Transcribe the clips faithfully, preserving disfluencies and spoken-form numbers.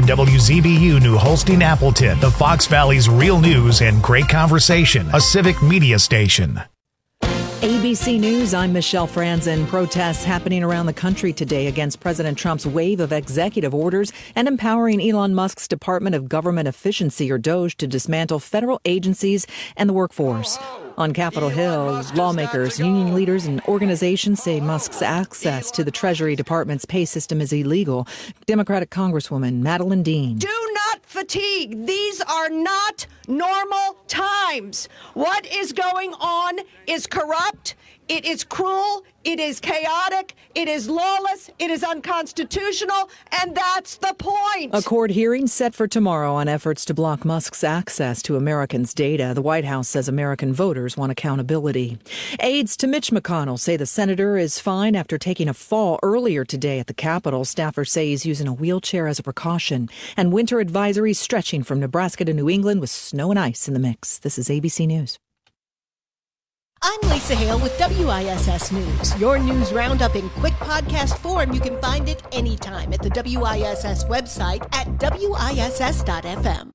W Z B U New Holstein Appleton, the Fox Valley's real news and great conversation, a civic media station. A B C News, I'm Michelle Franzen. Protests happening around the country today against President Trump's wave of executive orders and empowering Elon Musk's Department of Government Efficiency, or DOGE, to dismantle federal agencies and the workforce. On Capitol Hill, lawmakers, union leaders, and organizations say Musk's access to the Treasury Department's pay system is illegal. Democratic Congresswoman Madeleine Dean. Do not fatigue. These are not normal times. What is going on is corrupt. It is cruel. It is chaotic. It is lawless. It is unconstitutional. And that's the point. A court hearing set for tomorrow on efforts to block Musk's access to Americans' data. The White House says American voters want accountability. Aides to Mitch McConnell say the senator is fine after taking a fall earlier today at the Capitol. Staffers say he's using a wheelchair as a precaution. And winter advisories stretching from Nebraska to New England with snow and ice in the mix. This is A B C News. I'm Lisa Hale with W I S S News. Your news roundup in quick podcast form. You can find it anytime at the W I S S website at W I S S dot F M.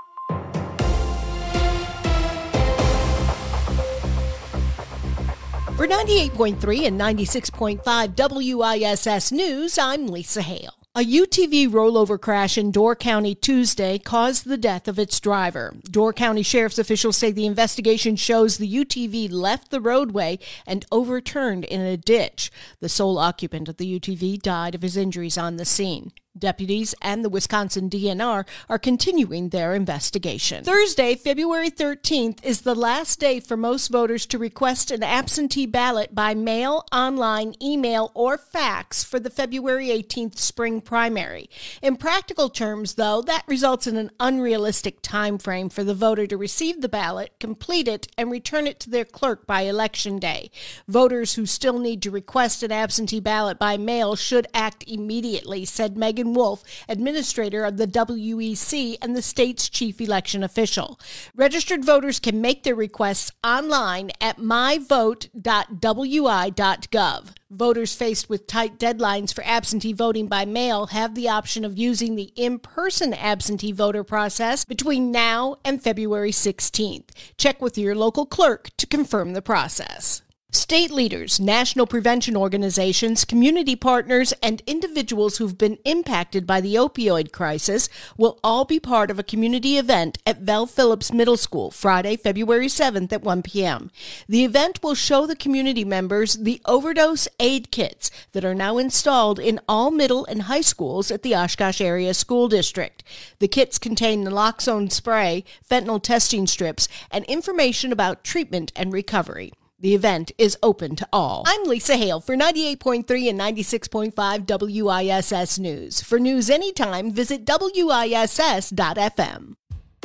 For ninety-eight point three and ninety-six point five W I S S News, I'm Lisa Hale. A U T V rollover crash in Door County Tuesday caused the death of its driver. Door County Sheriff's officials say the investigation shows the U T V left the roadway and overturned in a ditch. The sole occupant of the U T V died of his injuries on the scene. Deputies and the Wisconsin D N R are continuing their investigation. Thursday, February thirteenth, is the last day for most voters to request an absentee ballot by mail, online, email, or fax for the February eighteenth spring primary. In practical terms, though, that results in an unrealistic time frame for the voter to receive the ballot, complete it, and return it to their clerk by Election Day. Voters who still need to request an absentee ballot by mail should act immediately, said Megan Wolf, administrator of the W E C and the state's chief election official. Registered voters can make their requests online at my vote dot W I dot gov. Voters faced with tight deadlines for absentee voting by mail have the option of using the in-person absentee voter process between now and February sixteenth. Check with your local clerk to confirm the process. State leaders, national prevention organizations, community partners, and individuals who've been impacted by the opioid crisis will all be part of a community event at Vel Phillips Middle School Friday, February seventh at one p.m. The event will show the community members the overdose aid kits that are now installed in all middle and high schools at the Oshkosh Area School District. The kits contain naloxone spray, fentanyl testing strips, and information about treatment and recovery. The event is open to all. I'm Lisa Hale for ninety-eight point three and ninety-six point five W I S S News. For news anytime, visit W I S S dot F M.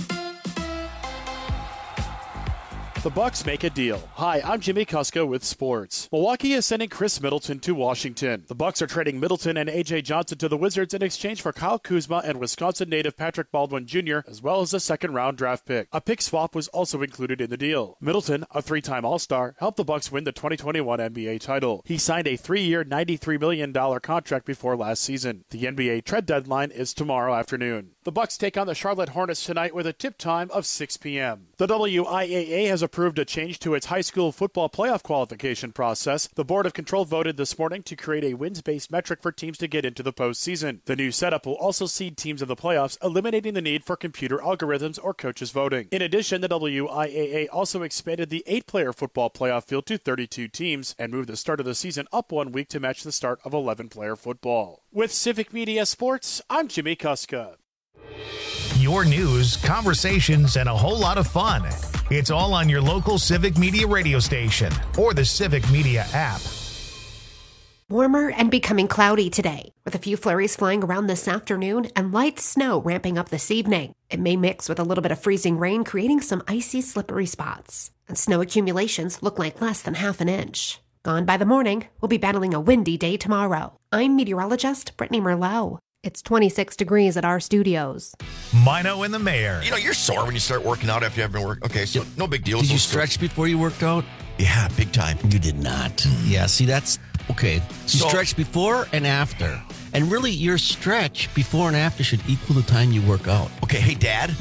The Bucks make a deal. Hi, I'm Jimmy Kuska with sports. Milwaukee is sending Chris Middleton to Washington. The Bucks are trading Middleton and A J Johnson to the Wizards in exchange for Kyle Kuzma and Wisconsin native Patrick Baldwin Junior, as well as a second-round draft pick. A pick swap was also included in the deal. Middleton, a three-time All-Star, helped the Bucks win the twenty twenty-one N B A title. He signed a three-year, ninety-three million dollars contract before last season. The N B A trade deadline is tomorrow afternoon. The Bucks take on the Charlotte Hornets tonight with a tip time of six p.m. The W I A A has approved a change to its high school football playoff qualification process. The Board of Control voted this morning to create a wins-based metric for teams to get into the postseason. The new setup will also seed teams in the playoffs, eliminating the need for computer algorithms or coaches voting. In addition, the W I A A also expanded the eight-player football playoff field to thirty-two teams and moved the start of the season up one week to match the start of eleven-player football. With Civic Media Sports, I'm Jimmy Kuska. Your news, conversations, and a whole lot of fun. It's all on your local Civic Media radio station or the Civic Media app. Warmer and becoming cloudy today, with a few flurries flying around this afternoon and light snow ramping up this evening. It may mix with a little bit of freezing rain, creating some icy, slippery spots. And snow accumulations look like less than half an inch. Gone by the morning, we'll be battling a windy day tomorrow. I'm meteorologist Brittany Merlot. It's twenty-six degrees at our studios. Mino and the Mayor. You know, you're sore when you start working out after you haven't been working. Okay, so no big deal. Did so you stretch before you worked out? Yeah, big time. You did not. Yeah, see, that's okay. You So- stretch before and after. And really, your stretch before and after should equal the time you work out. Okay, hey, Dad.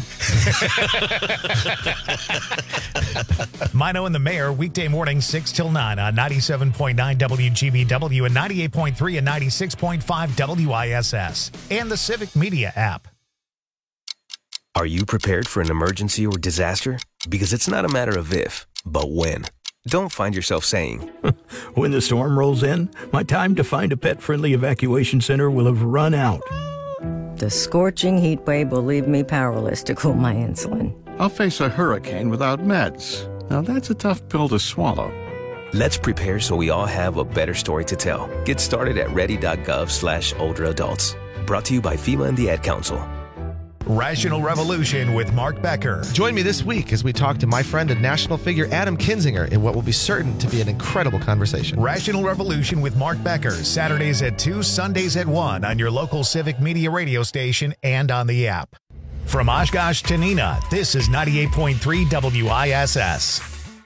Mino and the Mayor, weekday morning, six till nine on ninety-seven point nine W G B W and ninety-eight point three and ninety-six point five W I S S. And the Civic Media app. Are you prepared for an emergency or disaster? Because it's not a matter of if, but when. Don't find yourself saying, when the storm rolls in, my time to find a pet-friendly evacuation center will have run out. The scorching heat wave will leave me powerless to cool my insulin. I'll face a hurricane without meds. Now that's a tough pill to swallow. Let's prepare so we all have a better story to tell. Get started at ready.gov slash older adults. Brought to you by FEMA and the Ad Council. Rational Revolution with Mark Becker. Join me this week as we talk to my friend and national figure Adam Kinzinger in what will be certain to be an incredible conversation. Rational Revolution with Mark Becker, Saturdays at two, Sundays at one on your local Civic Media radio station and on the app. From Oshkosh to Neenah, this is ninety-eight point three W I S S.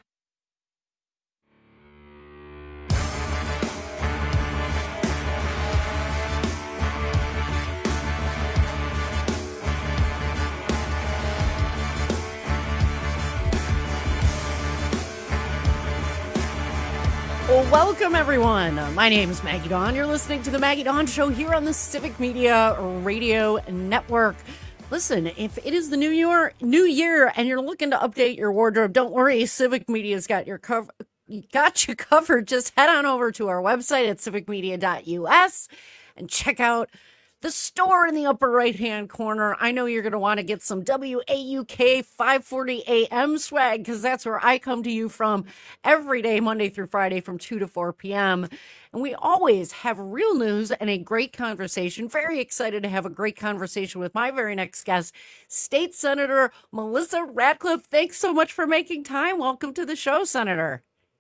Well, welcome, everyone. My name is Maggie Dawn. You're listening to the Maggie Dawn Show here on the Civic Media Radio Network. Listen, if it is the new year, new year and you're looking to update your wardrobe, don't worry. Civic Media's got your cover, got you covered. Just head on over to our website at civic media dot U S and check out the store in the upper right-hand corner. I know you're going to want to get some W A U K five forty A M swag because that's where I come to you from every day, Monday through Friday from two to four p.m. And we always have real news and a great conversation. Very excited to have a great conversation with my very next guest, State Senator Melissa Ratcliffe. Thanks so much for making time. Welcome to the show, Senator.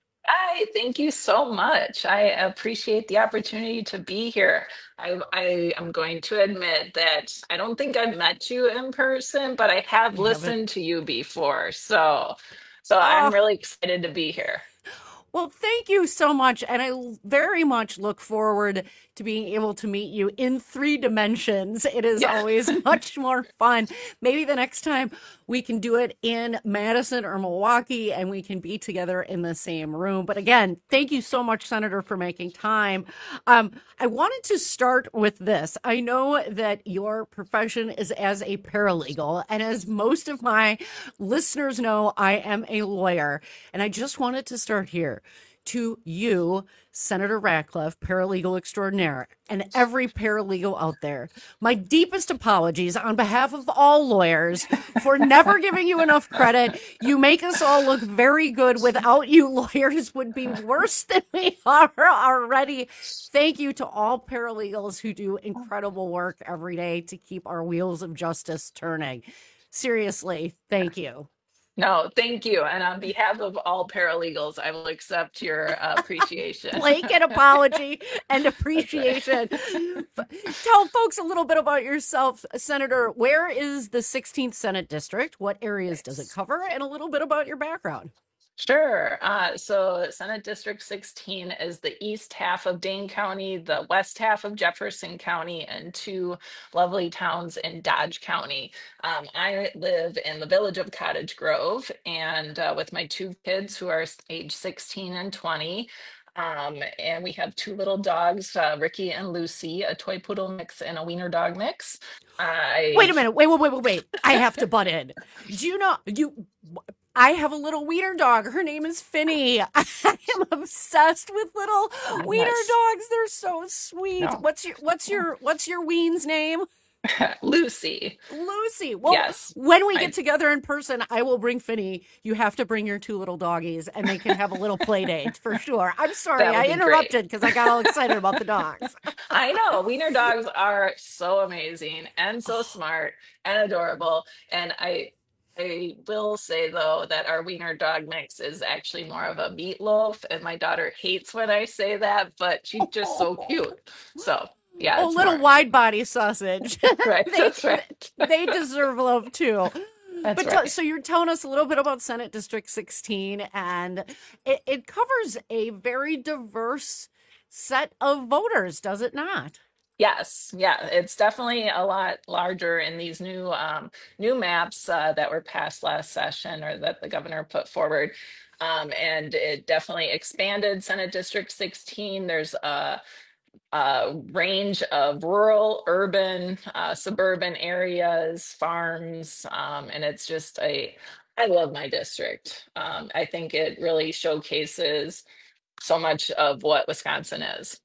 Hi, thank you so much. I appreciate the opportunity to be here. I, I am going to admit that I don't think I've met you in person, but I have You listened haven't? to you before. So, so Oh. I'm really excited to be here. Well, thank you so much. And I very much look forward to being able to meet you in three dimensions. It is Yeah. always much more fun. Maybe the next time we can do it in Madison or Milwaukee and we can be together in the same room. But again, thank you so much, Senator, for making time. Um, I wanted to start with this. I know that your profession is as a paralegal, and as most of my listeners know, I am a lawyer. And I just wanted to start here. To you, Senator Ratcliffe, paralegal extraordinaire, and every paralegal out there, my deepest apologies on behalf of all lawyers for never giving you enough credit. You make us all look very good. Without you, lawyers would be worse than we are already. Thank you to all paralegals who do incredible work every day to keep our wheels of justice turning. Seriously, thank you. No, thank you. And on behalf of all paralegals, I will accept your uh, appreciation. Blanket apology and appreciation. Tell folks a little bit about yourself, Senator. Where is the sixteenth Senate District? What areas does it cover? And a little bit about your background. Sure. Uh, so Senate District sixteen is the east half of Dane County, the west half of Jefferson County, and two lovely towns in Dodge County. Um, I live in the village of Cottage Grove, and uh, with my two kids who are age sixteen and twenty. Um, and we have two little dogs, uh, Ricky and Lucy, a toy poodle mix and a wiener dog mix. I... Wait a minute. Wait, wait, wait, wait, wait. I have to butt in. Do you know you? I have a little wiener dog. Her name is Finny. I am obsessed with little Oh, wiener nice. dogs. They're so sweet. No. What's your what's your what's your ween's name? Lucy. Lucy. Well, Yes. when we I- get together in person, I will bring Finny. You have to bring your two little doggies, and they can have a little play date for sure. I'm sorry, That would I be interrupted because I got all excited about the dogs. I know wiener dogs are so amazing and so smart and adorable. And I I will say though that our wiener dog mix is actually more of a meatloaf, and my daughter hates when I say that, but she's just so cute. So yeah, Oh, it's little more- wide body sausage. right. they, That's right. they deserve love too. That's but t- right. so you're telling us a little bit about Senate District sixteen, and it, it covers a very diverse set of voters, does it not? Yes, yeah, it's definitely a lot larger in these new um, new maps uh, that were passed last session or that the governor put forward. Um, and it definitely expanded Senate District sixteen. There's a, a range of rural, urban, uh, suburban areas, farms, um, and it's just a, I love my district. Um, I think it really showcases so much of what Wisconsin is.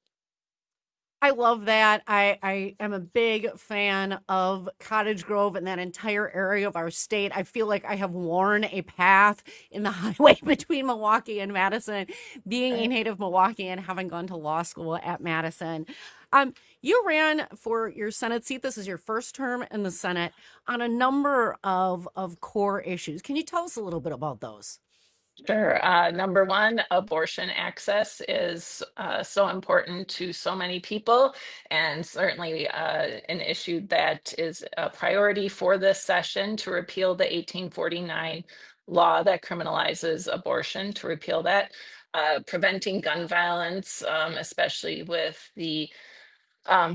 I love that. I, I am a big fan of Cottage Grove and that entire area of our state. I feel like I have worn a path in the highway between Milwaukee and Madison, being a native Milwaukeean, having gone to law school at Madison. Um, you ran for your Senate seat. This is your first term in the Senate on a number of, of core issues. Can you tell us a little bit about those? Sure. Uh, number one, abortion access is uh, so important to so many people, and certainly uh, an issue that is a priority for this session to repeal the eighteen forty-nine law that criminalizes abortion, to repeal that, uh, preventing gun violence, um, especially with the um,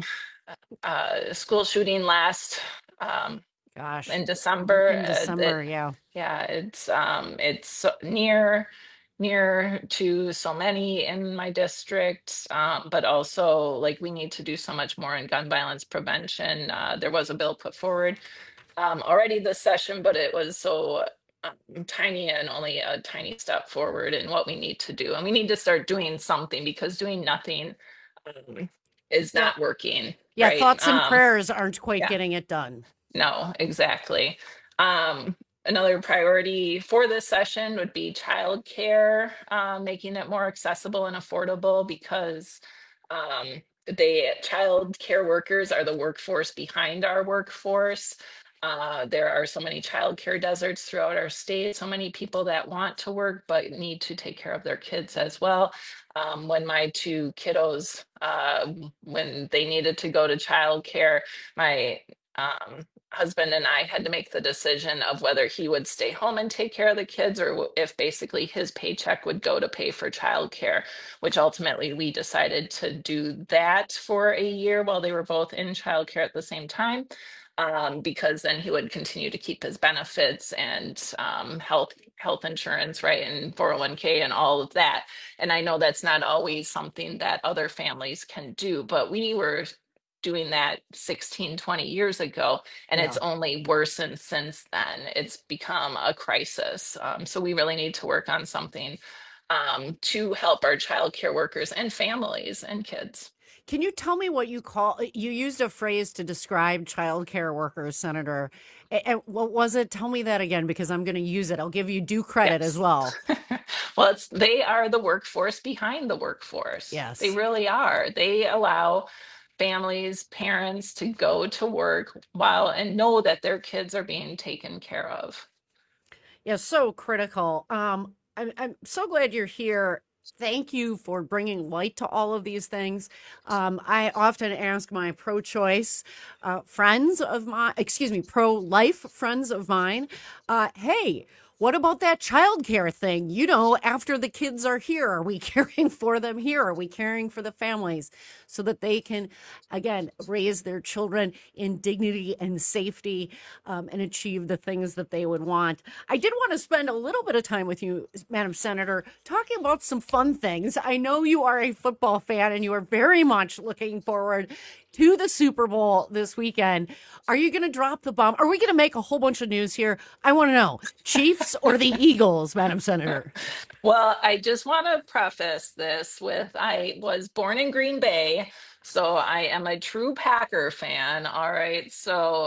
uh, school shooting last um, Gosh, in December. In December, uh, it, yeah. Yeah, it's um it's so near near to so many in my district, um, but also like we need to do so much more in gun violence prevention. Uh, there was a bill put forward um, already this session, but it was so um, tiny and only a tiny step forward in what we need to do. And we need to start doing something because doing nothing um, is not working. Yeah, right? thoughts and Um, prayers aren't quite yeah. getting it done. No, exactly. Um, another priority for this session would be childcare, uh, making it more accessible and affordable because um, they child care workers are the workforce behind our workforce. Uh, there are so many childcare deserts throughout our state, so many people that want to work but need to take care of their kids as well. Um, when my two kiddos, uh, when they needed to go to childcare, my um, husband and I had to make the decision of whether he would stay home and take care of the kids or if basically his paycheck would go to pay for childcare, which ultimately we decided to do that for a year while they were both in childcare at the same time. Um, because then he would continue to keep his benefits and um, health health insurance, right, and four oh one k and all of that. And I know that's not always something that other families can do, but we were doing that sixteen, twenty years ago, and Yeah. it's only worsened since then. It's become a crisis. Um, so we really need to work on something um, to help our childcare workers and families and kids. Can you tell me what you call, you used a phrase to describe childcare workers, Senator. And what was it? Tell me that again, because I'm going to use it. I'll give you due credit Yes. as well. Well, it's they are the workforce behind the workforce. Yes. They really are. They allow families, parents to go to work while and know that their kids are being taken care of. Yeah, so critical. Um, I'm, I'm so glad you're here. Thank you for bringing light to all of these things. Um, I often ask my pro-choice uh, friends of mine, excuse me, pro-life friends of mine, uh, hey, what about that childcare thing? You know, after the kids are here, are we caring for them here? Are we caring for the families so that they can, again, raise their children in dignity and safety um, and achieve the things that they would want? I did want to spend a little bit of time with you, Madam Senator, talking about some fun things. I know you are a football fan and you are very much looking forward to the Super Bowl this weekend. Are you going to drop the bomb? Are we going to make a whole bunch of news here? I want to know, Chiefs or the Eagles, Madam Senator? Well, I just want to preface this with I was born in Green Bay, so I am a true Packer fan. All right. So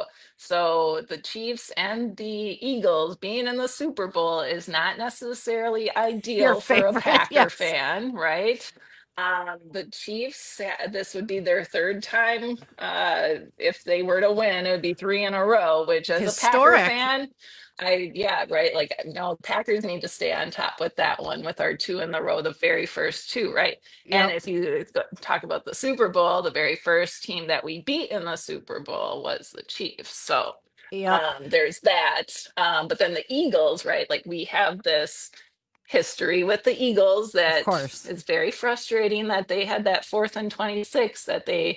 so the Chiefs and the Eagles being in the Super Bowl is not necessarily ideal Your for a favorite, Packer yes. fan, right? Um, the Chiefs, uh, this would be their third time. Uh, if they were to win, it would be three in a row, which as Historic. a Packer fan, I, yeah, right. Like, no, Packers need to stay on top with that one with our two in the row, the very first two, right? And Yep. if you talk about the Super Bowl, the very first team that we beat in the Super Bowl was the Chiefs. So Yep. um, there's that. Um, but then the Eagles, right? Like we have this history with the Eagles that course. is very frustrating that they had that fourth and twenty-six that they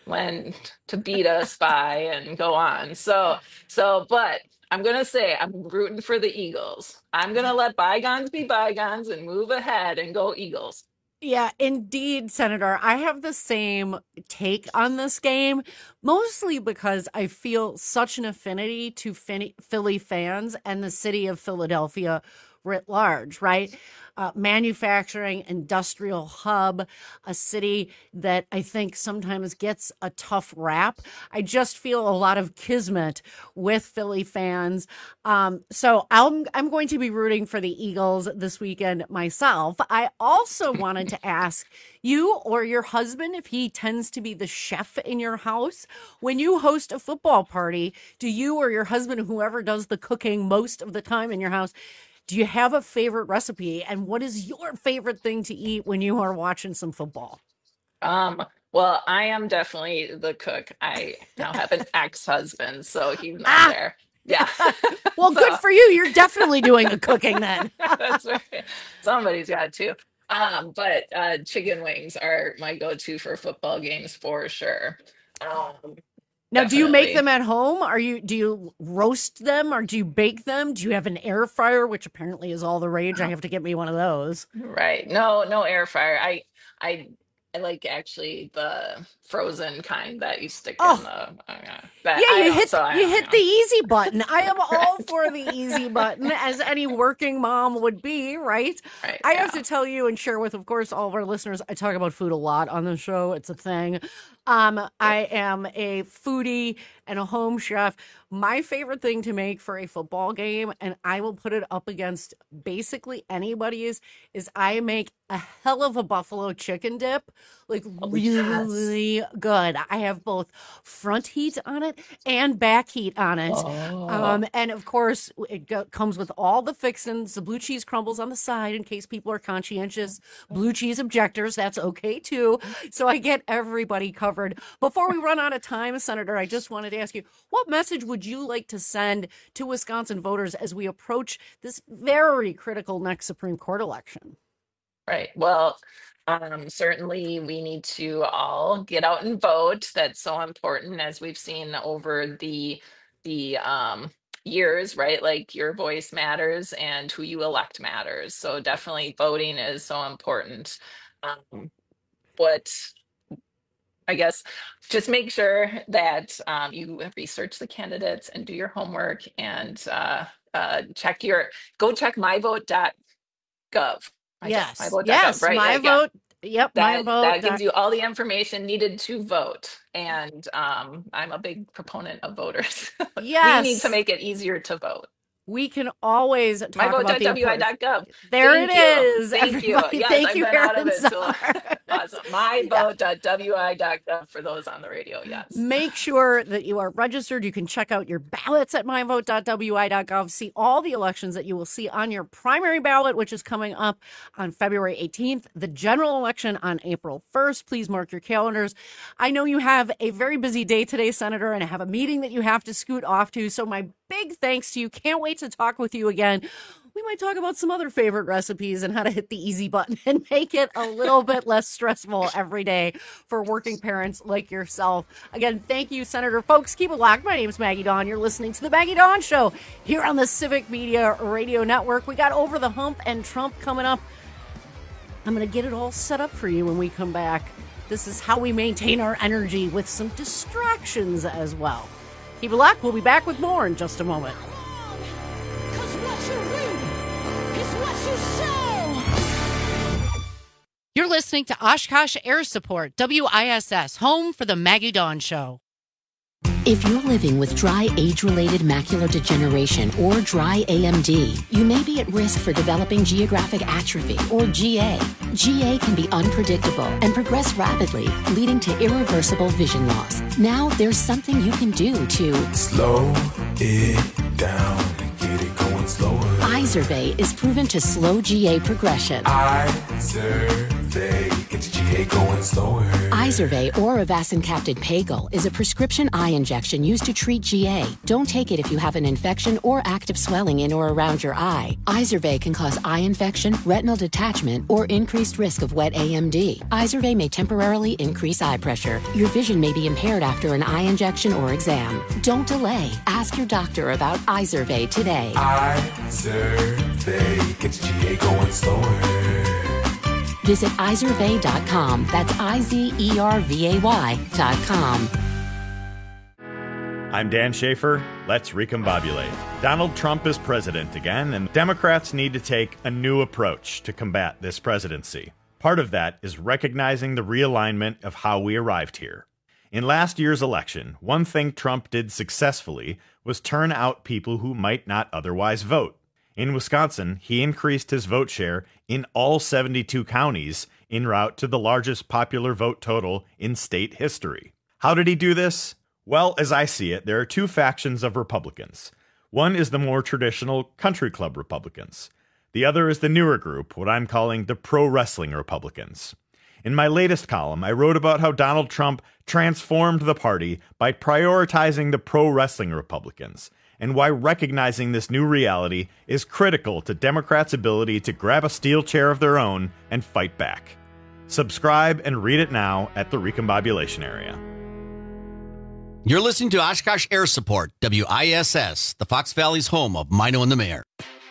when to beat us by and go on. So, so, but I'm going to say I'm rooting for the Eagles. I'm going to let bygones be bygones and move ahead and go Eagles. Yeah, indeed, Senator. I have the same take on this game, mostly because I feel such an affinity to Fin- Philly fans and the city of Philadelphia writ large, right? Uh, manufacturing, industrial hub, a city that I think sometimes gets a tough rap. I just feel a lot of kismet with Philly fans. Um, so I'm, I'm going to be rooting for the Eagles this weekend myself. I also wanted to ask you or your husband, if he tends to be the chef in your house, when you host a football party, do you or your husband, whoever does the cooking most of the time in your house, do you have a favorite recipe? And what is your favorite thing to eat when you are watching some football? Um, well, I am definitely the cook. I now have an ex-husband, so he's not ah! there. Yeah. Well, so, good for you. You're definitely doing the cooking then. That's right. Somebody's got to. Um, but uh, chicken wings are my go-to for football games for sure. Um, Now, Definitely. do you make them at home? Are you do you roast them or do you bake them? Do you have an air fryer, which apparently is all the rage? I have to get me one of those. Right. No, no air fryer. I I I like actually the frozen kind that you stick oh. in the uh, that, Yeah, you I hit so you hit know. the easy button. I am all for the easy button, as any working mom would be, right? Right. I yeah. have to tell you and share with, of course, all of our listeners, I talk about food a lot on the show. It's a thing. Um, I am a foodie and a home chef. My favorite thing to make for a football game, and I will put it up against basically anybody's, is I make a hell of a buffalo chicken dip, like oh, really yes. good. I have both front heat on it and back heat on it. Oh. Um, and of course, it go- comes with all the fixins, the blue cheese crumbles on the side in case people are conscientious blue cheese objectors. That's okay too. So I get everybody covered. Before we run out of time, Senator, I just wanted to ask you, what message would you like to send to Wisconsin voters as we approach this very critical next Supreme Court election? Right. Well, um, certainly we need to all get out and vote. That's so important, as we've seen over the the um, years, right? Like your voice matters and who you elect matters. So definitely voting is so important. Um, what I guess just make sure that um, you research the candidates and do your homework and uh, uh, check your go check my vote dot gov. My yes, my vote. yes, right? my yeah, vote. Yeah. Yep, that, my vote. That gives you all the information needed to vote. And um, I'm a big proponent of voters. Yes. We need to make it easier to vote. We can always talk my vote about the W I dot gov. There thank it you. is. Thank Everybody, you. Yes, thank I've you, been out Aaron of it. So awesome. my vote dot W I dot gov for those on the radio. Yes. Make sure that you are registered. You can check out your ballots at my vote dot W I dot gov. See all the elections that you will see on your primary ballot, which is coming up on February eighteenth. The general election on April first. Please mark your calendars. I know you have a very busy day today, Senator, and I have a meeting that you have to scoot off to. So my big thanks to you. Can't wait to talk with you again. We might talk about some other favorite recipes and how to hit the easy button and make it a little bit less stressful every day for working parents like yourself. Again, thank you, Senator. Folks, keep it locked. My name is Maggie Dawn. You're listening to the Maggie Dawn Show here on the Civic Media Radio Network. We got Over the Hump and Trump coming up. I'm going to get it all set up for you when we come back. This is how we maintain our energy with some distractions as well. Keep it locked. We'll be back with more in just a moment. You're listening to Oshkosh Air Support, W I S S, home for the Maggie Dawn Show. If you're living with dry age-related macular degeneration or dry A M D, you may be at risk for developing geographic atrophy or G A. G A can be unpredictable and progress rapidly, leading to irreversible vision loss. Now there's something you can do to slow it down and get it going slower. Izervay is proven to slow G A progression. Izervay. Izervay gets G A going slower. Izervay or Avastin-capted Pagel is a prescription eye injection used to treat G A. Don't take it if you have an infection or active swelling in or around your eye. Izervay can cause eye infection, retinal detachment, or increased risk of wet A M D. Izervay may temporarily increase eye pressure. Your vision may be impaired after an eye injection or exam. Don't delay. Ask your doctor about Izervay today. Izervay gets G A going slower. Visit Izervay dot com. That's I Z E R V A Y dot com. I'm Dan Schaefer. Let's recombobulate. Donald Trump is president again, and Democrats need to take a new approach to combat this presidency. Part of that is recognizing the realignment of how we arrived here. In last year's election, one thing Trump did successfully was turn out people who might not otherwise vote. In Wisconsin, he increased his vote share in all seventy-two counties en route to the largest popular vote total in state history. How did he do this? Well, as I see it, there are two factions of Republicans. One is the more traditional country club Republicans. The other is the newer group, what I'm calling the pro-wrestling Republicans. In my latest column, I wrote about how Donald Trump transformed the party by prioritizing the pro-wrestling Republicans, and why recognizing this new reality is critical to Democrats' ability to grab a steel chair of their own and fight back. Subscribe and read it now at the Recombobulation Area. You're listening to Oshkosh Air Support, W I S S, the Fox Valley's home of Mino and the Mayor.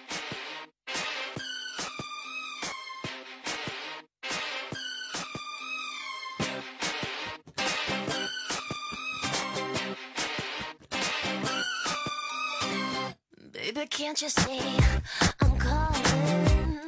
Baby, can't you see I'm calling?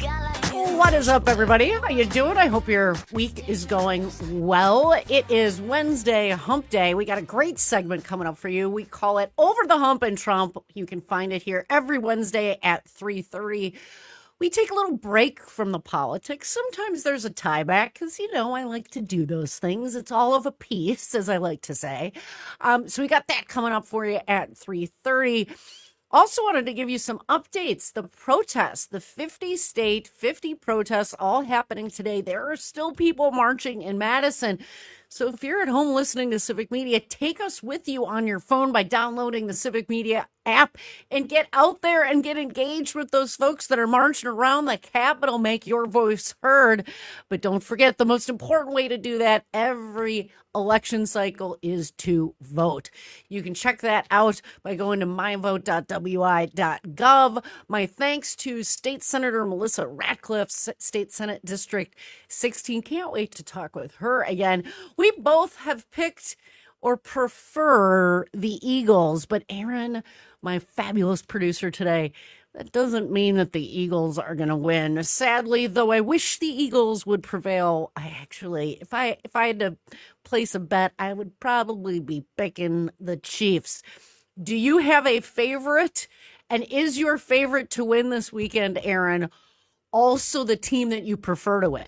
What is up, everybody? How you doing? I hope your week is going well. It is Wednesday, Hump Day. We got a great segment coming up for you. We call it Over the Hump and Trump. You can find it here every Wednesday at three thirty. We take a little break from the politics. Sometimes there's a tie back because, you know, I like to do those things. It's all of a piece, as I like to say. Um, so we got that coming up for you at three thirty. Also wanted to give you some updates. The protests, the fifty state, fifty protests all happening today. There are still people marching in Madison. So if you're at home listening to Civic Media, take us with you on your phone by downloading the Civic Media app and get out there and get engaged with those folks that are marching around the Capitol. Make your voice heard. But don't forget, the most important way to do that every election cycle is to vote. You can check that out by going to my vote dot w i dot gov. My thanks to State Senator Melissa Ratcliffe, State Senate District sixteen. Can't wait to talk with her again. We both have picked or prefer the Eagles, but Aaron, my fabulous producer today, that doesn't mean that the Eagles are going to win. Sadly, though I wish the Eagles would prevail, I actually, if I if I had to place a bet, I would probably be picking the Chiefs. Do you have a favorite? And is your favorite to win this weekend, Aaron, also the team that you prefer to win?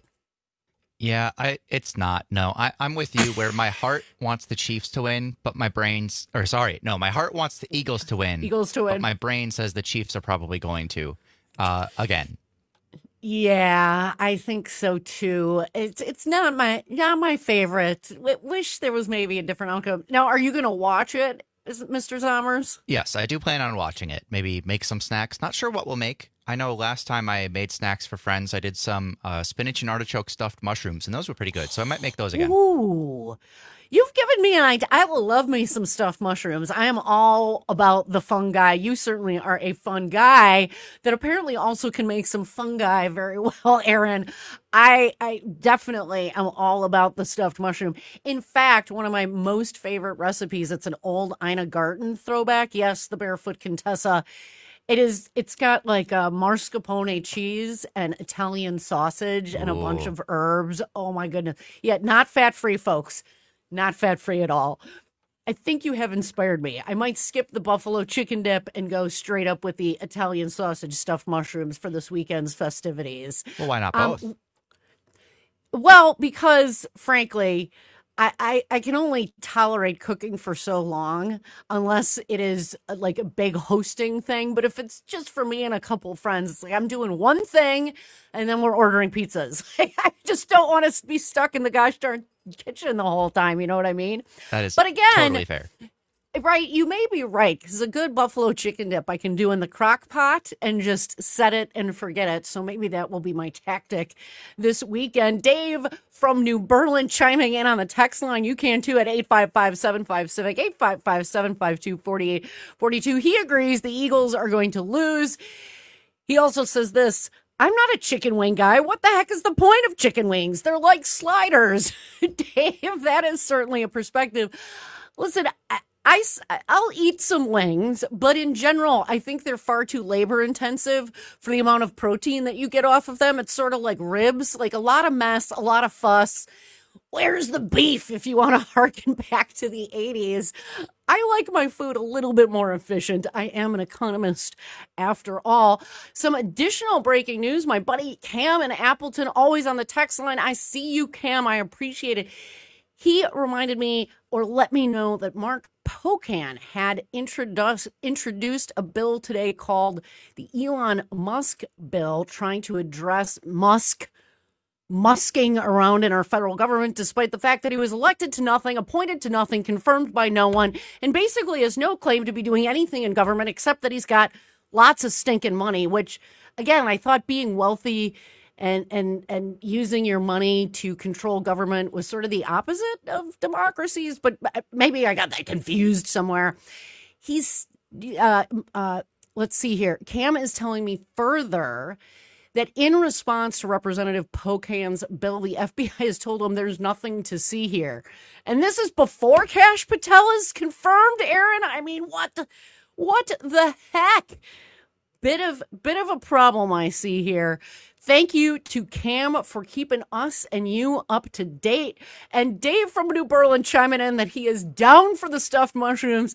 Yeah, I it's not. No, I, I'm with you where my heart wants the Chiefs to win, but my brain's, or sorry, no, my heart wants the Eagles to win. Eagles to win. But my brain says the Chiefs are probably going to, uh, again. Yeah, I think so too. It's it's not my not my favorite. W- wish there was maybe a different outcome. Now, are you going to watch it, is it Mister Zommers? Yes, I do plan on watching it. Maybe make some snacks. Not sure what we'll make. I know last time I made snacks for friends, I did some uh, spinach and artichoke stuffed mushrooms, and those were pretty good. So I might make those again. Ooh, you've given me an idea. I will love me some stuffed mushrooms. I am all about the fungi. You certainly are a fun guy that apparently also can make some fungi very well, Aaron. I, I definitely am all about the stuffed mushroom. In fact, one of my most favorite recipes, it's an old Ina Garten throwback. Yes, the Barefoot Contessa. It is, it's got like a mascarpone cheese and Italian sausage and a Ooh. bunch of herbs. Oh my goodness. Yeah, not fat-free, folks. Not fat-free at all. I think you have inspired me. I might skip the buffalo chicken dip and go straight up with the Italian sausage stuffed mushrooms for this weekend's festivities. Well, why not both? Um, well, because frankly, I, I, I can only tolerate cooking for so long unless it is uh, like a big hosting thing. But if it's just for me and a couple of friends, it's like I'm doing one thing and then we're ordering pizzas. I just don't want to be stuck in the gosh darn kitchen the whole time. You know what I mean? That is but again, totally fair. Right, you may be right, because a good buffalo chicken dip I can do in the crock pot and just set it and forget it. So maybe that will be my tactic this weekend. Dave from New Berlin chiming in on the text line. You can too at eight five five, seven five Civic, eight five five, seven five two, four eight four two. He agrees the Eagles are going to lose. He also says this: I'm not a chicken wing guy. What the heck is the point of chicken wings? They're like sliders. Dave, that is certainly a perspective. Listen, I, I, I'll eat some wings, but in general, I think they're far too labor intensive for the amount of protein that you get off of them. It's sort of like ribs, like a lot of mess, a lot of fuss. Where's the beef, if you want to harken back to the eighties? I like my food a little bit more efficient. I am an economist after all. Some additional breaking news. My buddy Cam in Appleton, always on the text line. I see you, Cam. I appreciate it. He reminded me or let me know that Mark Pocan had introduced introduced a bill today called the Elon Musk bill, trying to address Musk musking around in our federal government, despite the fact that he was elected to nothing, appointed to nothing, confirmed by no one, and basically has no claim to be doing anything in government except that he's got lots of stinking money, which, again, I thought being wealthy and and and using your money to control government was sort of the opposite of democracies, but maybe I got that confused somewhere. He's, uh, uh, let's see here. Cam is telling me further that in response to Representative Pocan's bill, the F B I has told him there's nothing to see here. And this is before Kash Patel is confirmed, Aaron? I mean, what the, what the heck? Bit of, bit of a problem I see here. Thank you to Cam for keeping us and you up to date. And Dave from New Berlin chiming in that he is down for the stuffed mushrooms.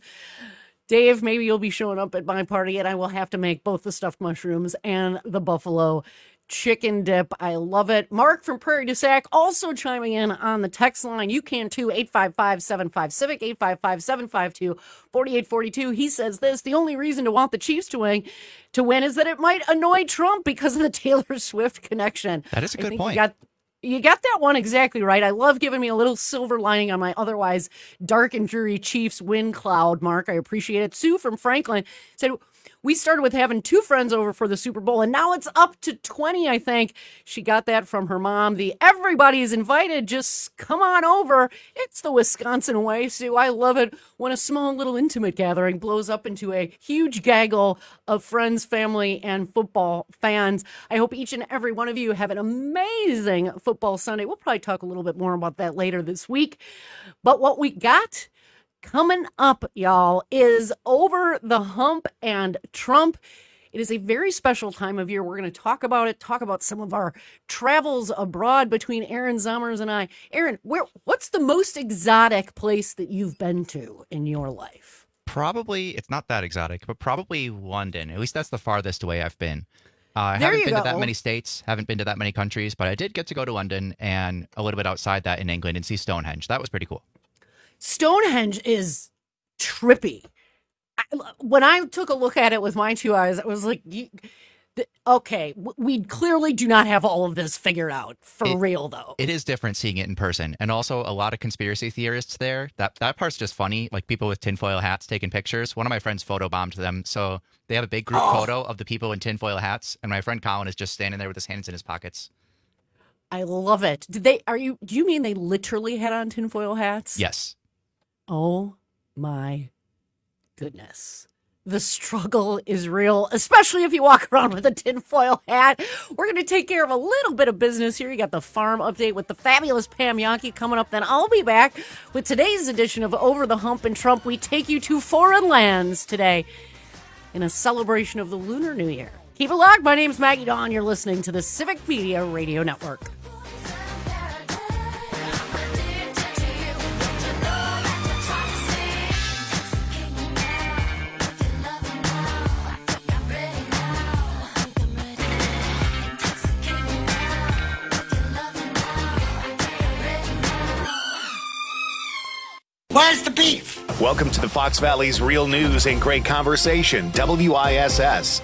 Dave, maybe you'll be showing up at my party and I will have to make both the stuffed mushrooms and the buffalo chicken dip. I love it. Mark from Prairie du Sac also chiming in on the text line. You can too, eight five five, seven five Civic, eight five five, seven five two, four eight four two. He says this: the only reason to want the Chiefs to win, to win is that it might annoy Trump because of the Taylor Swift connection. That is a good I think point. You got, you got that one exactly right. I love giving me a little silver lining on my otherwise dark and dreary Chiefs win cloud, Mark. I appreciate it. Sue from Franklin said, we started with having two friends over for the Super Bowl, and now it's up to twenty, I think. She got that from her mom. The everybody is invited. Just come on over. It's the Wisconsin way, Sue. I love it when a small little intimate gathering blows up into a huge gaggle of friends, family, and football fans. I hope each and every one of you have an amazing football Sunday. We'll probably talk a little bit more about that later this week. But what we got coming up, y'all, is Over the Hump and Trump. It is a very special time of year. We're going to talk about it, talk about some of our travels abroad between Aaron Zommers and I. Aaron, where? What's the most exotic place that you've been to in your life? Probably, it's not that exotic, but probably London. At least that's the farthest away I've been. Uh, I There haven't you been go. to that many states, haven't been to that many countries, but I did get to go to London and a little bit outside that in England and see Stonehenge. That was pretty cool. Stonehenge is trippy. I, when I took a look at it with my two eyes, I was like, you, th- okay, w- we clearly do not have all of this figured out for It- real, though. It is different seeing it in person. And also a lot of conspiracy theorists there. That that part's just funny. Like people with tinfoil hats taking pictures. One of my friends photobombed them. So they have a big group Oh. photo of the people in tinfoil hats. And my friend Colin is just standing there with his hands in his pockets. I love it. Did they, are you, do you mean they literally had on tinfoil hats? Yes. Oh my goodness. The struggle is real, especially if you walk around with a tinfoil hat. We're going to take care of a little bit of business here. You got the farm update with the fabulous Pam Yankee coming up. Then I'll be back with today's edition of Over the Hump and Trump. We take you to foreign lands today in a celebration of the Lunar New Year. Keep it locked. My name's Maggie Dawn. You're listening to the Civic Media Radio Network. Welcome to the Fox Valley's Real News and Great Conversation, W I S S.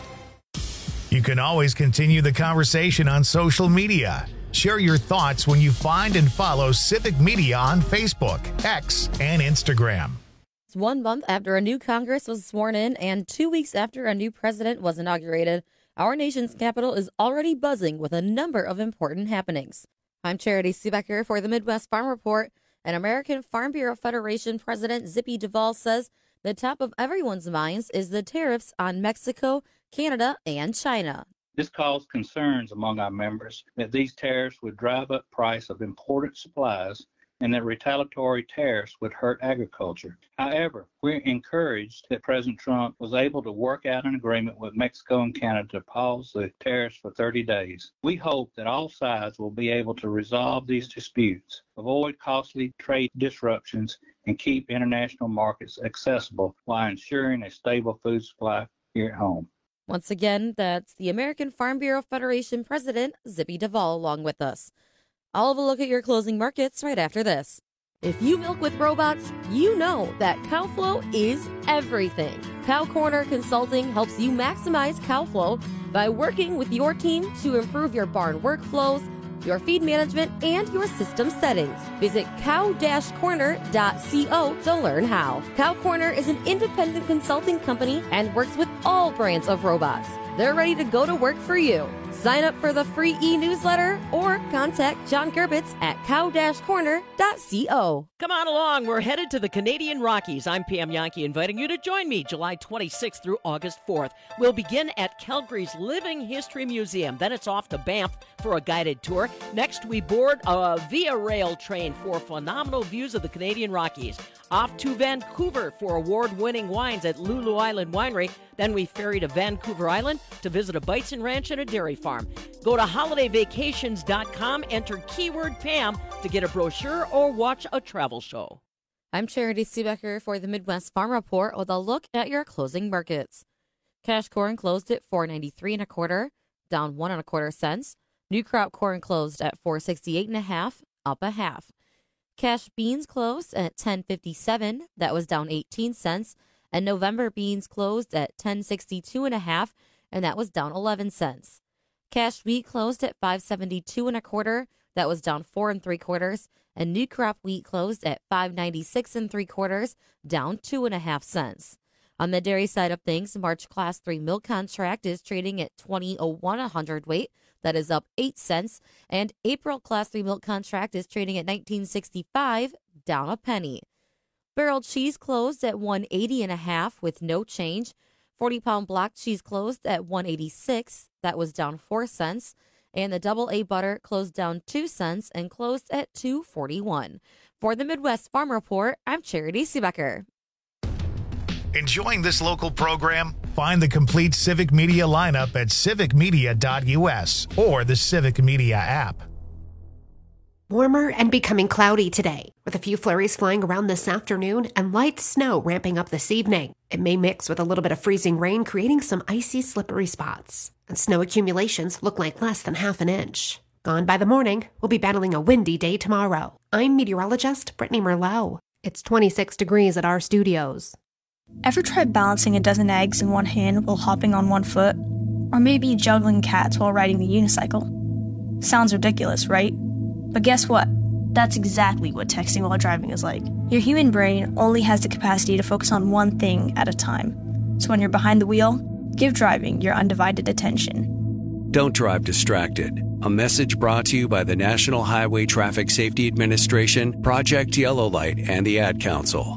You can always continue the conversation on social media. Share your thoughts when you find and follow Civic Media on Facebook, X, and Instagram. It's one month after a new Congress was sworn in and two weeks after a new president was inaugurated. Our nation's capital is already buzzing with a number of important happenings. I'm Charity Seebecker for the Midwest Farm Report. And American Farm Bureau Federation President Zippy Duvall says the top of everyone's minds is the tariffs on Mexico, Canada, and China. This caused concerns among our members that these tariffs would drive up price of important supplies and that retaliatory tariffs would hurt agriculture. However, we're encouraged that President Trump was able to work out an agreement with Mexico and Canada to pause the tariffs for thirty days. We hope that all sides will be able to resolve these disputes, avoid costly trade disruptions, and keep international markets accessible while ensuring a stable food supply here at home. Once again, that's the American Farm Bureau Federation President Zippy Duvall along with us. I'll have a look at your closing markets right after this. If you milk with robots, you know that CowFlow is everything. Cow Corner Consulting helps you maximize cow flow by working with your team to improve your barn workflows, your feed management, and your system settings. Visit cow dash corner dot co to learn how. Cow Corner is an independent consulting company and works with all brands of robots. They're ready to go to work for you. Sign up for the free e-newsletter or contact John Gerbitz at cow dash corner dot co. Come on along. We're headed to the Canadian Rockies. I'm Pam Yankee, inviting you to join me July twenty-sixth through August fourth. We'll begin at Calgary's Living History Museum. Then it's off to Banff for a guided tour. Next, we board a Via Rail train for phenomenal views of the Canadian Rockies. Off to Vancouver for award-winning wines at Lulu Island Winery. Then we ferry to Vancouver Island to visit a bison ranch and a dairy farm. Go to holiday vacations dot com, enter keyword Pam to get a brochure or watch a travel show. I'm Charity Seebecker for the Midwest Farm Report with a look at your closing markets. Cash corn closed at four ninety-three and a quarter, down one and a quarter cents. New crop corn closed at four sixty-eight and a half, up a half. Cash beans closed at ten fifty-seven, that was down eighteen cents. And November beans closed at ten sixty-two and a half, and that was down eleven cents. Cash wheat closed at five seventy-two and a quarter, that was down four and three quarters, and new crop wheat closed at five ninety-six and three quarters, down two and a half cents. On the dairy side of things, March Class three milk contract is trading at twenty oh one a hundredweight, that is up eight cents, and April Class three milk contract is trading at nineteen sixty-five, down a penny. Barrel cheese closed at one eighty and a half with no change. forty pound block cheese closed at one eighty-six, that was down four cents. And the double A butter closed down two cents and closed at two forty-one. For the Midwest Farm Report, I'm Charity Seebecker. Enjoying this local program? Find the complete Civic Media lineup at civic media dot u s or the Civic Media app. Warmer and becoming cloudy today, with a few flurries flying around this afternoon and light snow ramping up this evening. It may mix with a little bit of freezing rain, creating some icy, slippery spots. And snow accumulations look like less than half an inch. Gone by the morning, we'll be battling a windy day tomorrow. I'm meteorologist Brittany Merlot. It's twenty-six degrees at our studios. Ever tried balancing a dozen eggs in one hand while hopping on one foot? Or maybe juggling cats while riding the unicycle? Sounds ridiculous, right? But guess what? That's exactly what texting while driving is like. Your human brain only has the capacity to focus on one thing at a time. So when you're behind the wheel, give driving your undivided attention. Don't drive distracted. A message brought to you by the National Highway Traffic Safety Administration, Project Yellow Light, and the Ad Council.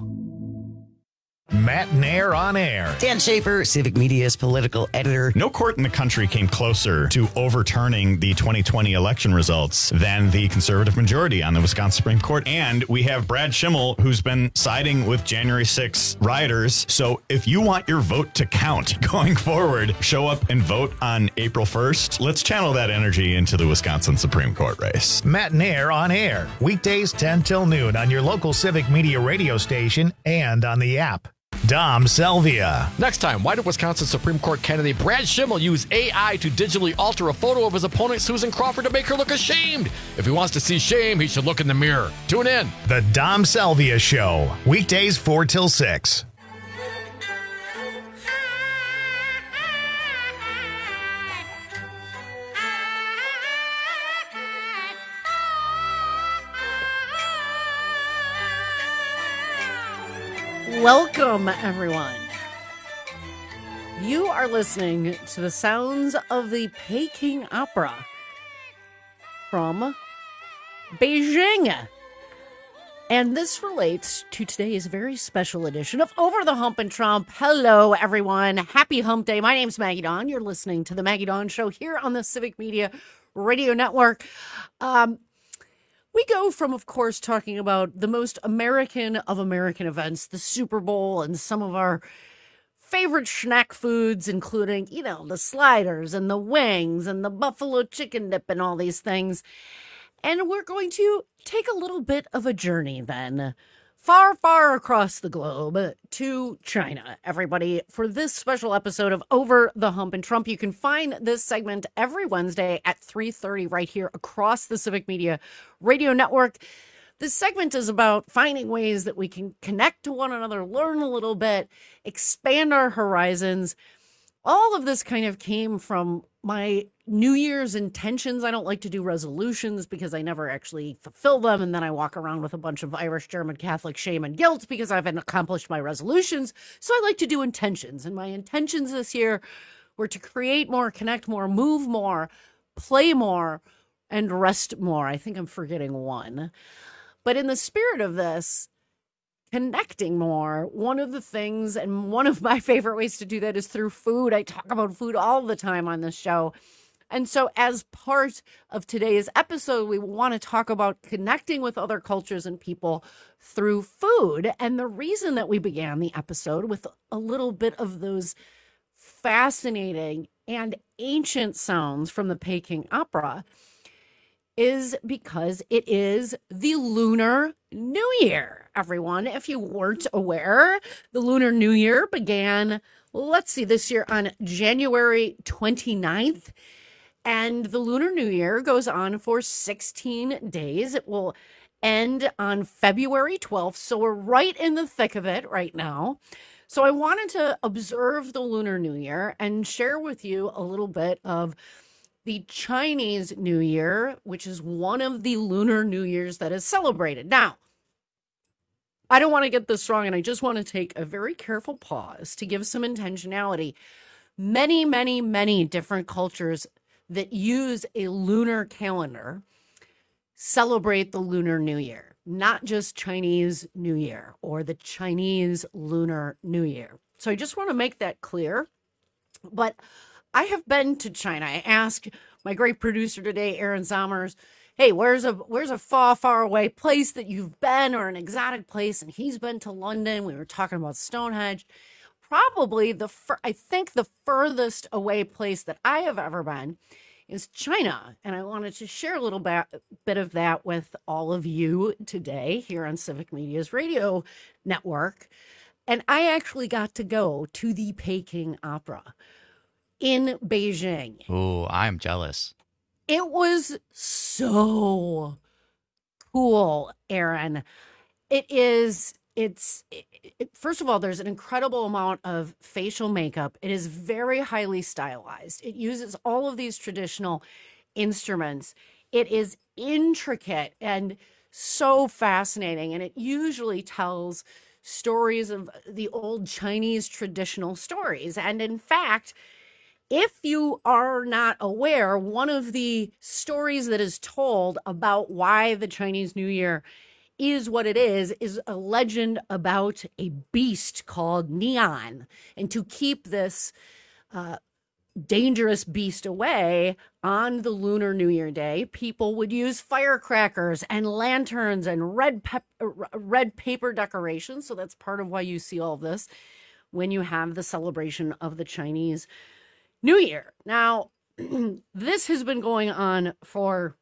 Matt Nair on air. Dan Schaefer, Civic Media's political editor. No court in the country came closer to overturning the twenty twenty election results than the conservative majority on the Wisconsin Supreme Court. And we have Brad Schimmel, who's been siding with January sixth rioters. So if you want your vote to count going forward, show up and vote on April first. Let's channel that energy into the Wisconsin Supreme Court race. Matt Nair on air. Weekdays ten till noon on your local Civic Media radio station and on the app. Dom Selvia. Next time, why did Wisconsin Supreme Court candidate Brad Schimmel use A I to digitally alter a photo of his opponent Susan Crawford to make her look ashamed? If he wants to see shame, he should look in the mirror. Tune in. The Dom Selvia Show, weekdays four till six. Welcome, everyone. You are listening to the sounds of the Peking Opera from Beijing. And this relates to today's very special edition of Over the Hump and Trump. Hello, everyone. Happy Hump Day. My name's Maggie Dawn. You're listening to the Maggie Dawn Show here on the Civic Media Radio Network. Um, We go from, of course, talking about the most American of American events, the Super Bowl, and some of our favorite snack foods, including, you know, the sliders and the wings and the buffalo chicken dip and all these things. And we're going to take a little bit of a journey then, far, far across the globe to China, everybody, for this special episode of Over the Hump and Trump. You can find this segment every Wednesday at three thirty right here across the Civic Media Radio Network. This segment is about finding ways that we can connect to one another, learn a little bit, expand our horizons. All of this kind of came from my New Year's intentions. I don't like to do resolutions because I never actually fulfill them. And then I walk around with a bunch of Irish, German, Catholic shame and guilt because I haven't accomplished my resolutions. So I like to do intentions. And my intentions this year were to create more, connect more, move more, play more, and rest more. I think I'm forgetting one. But in the spirit of this, connecting more, one of the things, and one of my favorite ways to do that is through food. I talk about food all the time on this show. And so as part of today's episode, we want to talk about connecting with other cultures and people through food. And the reason that we began the episode with a little bit of those fascinating and ancient sounds from the Peking Opera is because it is the Lunar New Year, everyone. If you weren't aware, the Lunar New Year began, let's see, this year on January twenty-ninth. And the Lunar New Year goes on for sixteen days. It will end on February twelfth. So we're right in the thick of it right now. So I wanted to observe the Lunar New Year and share with you a little bit of the Chinese New Year, which is one of the Lunar New Years that is celebrated. Now, I don't want to get this wrong, and I just want to take a very careful pause to give some intentionality. Many, many, many different cultures that use a lunar calendar celebrate the Lunar New Year, not just Chinese New Year or the Chinese Lunar New Year. So I just want to make that clear. But I have been to China. I asked my great producer today, Aaron Zommers, hey, where's a where's a far, far away place that you've been, or an exotic place? And he's been to London. We were talking about Stonehenge. Probably the fur, I think the furthest away place that I have ever been is China. And I wanted to share a little bit, bit of that with all of you today here on Civic Media's radio network. And I actually got to go to the Peking Opera in Beijing. Oh, I'm jealous. It was so cool, Aaron. It is, it's, it, it, first of all, there's an incredible amount of facial makeup. It is very highly stylized. It uses all of these traditional instruments. It is intricate and so fascinating. And it usually tells stories of the old Chinese traditional stories. And in fact, if you are not aware, one of the stories that is told about why the Chinese New Year is what it is, is a legend about a beast called Nian. And to keep this uh, dangerous beast away on the Lunar New Year day, people would use firecrackers and lanterns and red, pep- red paper decorations. So that's part of why you see all of this when you have the celebration of the Chinese New Year. Now, this has been going on for,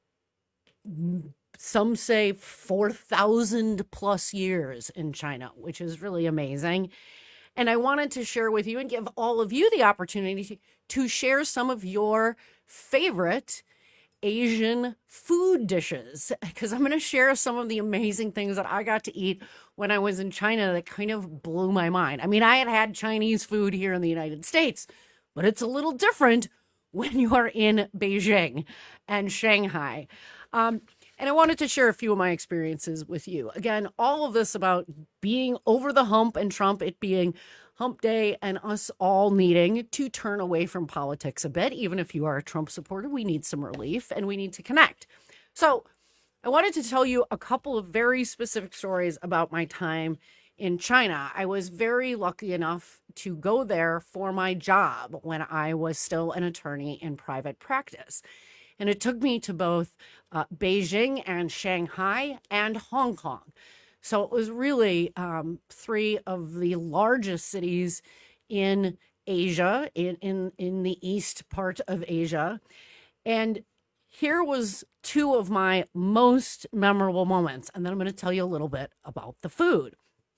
some say, four thousand plus years in China, which is really amazing. And I wanted to share with you and give all of you the opportunity to share some of your favorite Asian food dishes, because I'm going to share some of the amazing things that I got to eat when I was in China that kind of blew my mind. I mean, I had had Chinese food here in the United States, but it's a little different when you are in Beijing and Shanghai. Um, and I wanted to share a few of my experiences with you. Again, all of this about being over the hump and Trump, it being hump day, and us all needing to turn away from politics a bit. Even if you are a Trump supporter, we need some relief and we need to connect. So I wanted to tell you a couple of very specific stories about my time in China. I was very lucky enough to go there for my job when I was still an attorney in private practice. And it took me to both uh, Beijing and Shanghai and Hong Kong. So it was really um, three of the largest cities in Asia, in, in, in the east part of Asia. And here was two of my most memorable moments. And then I'm going to tell you a little bit about the food.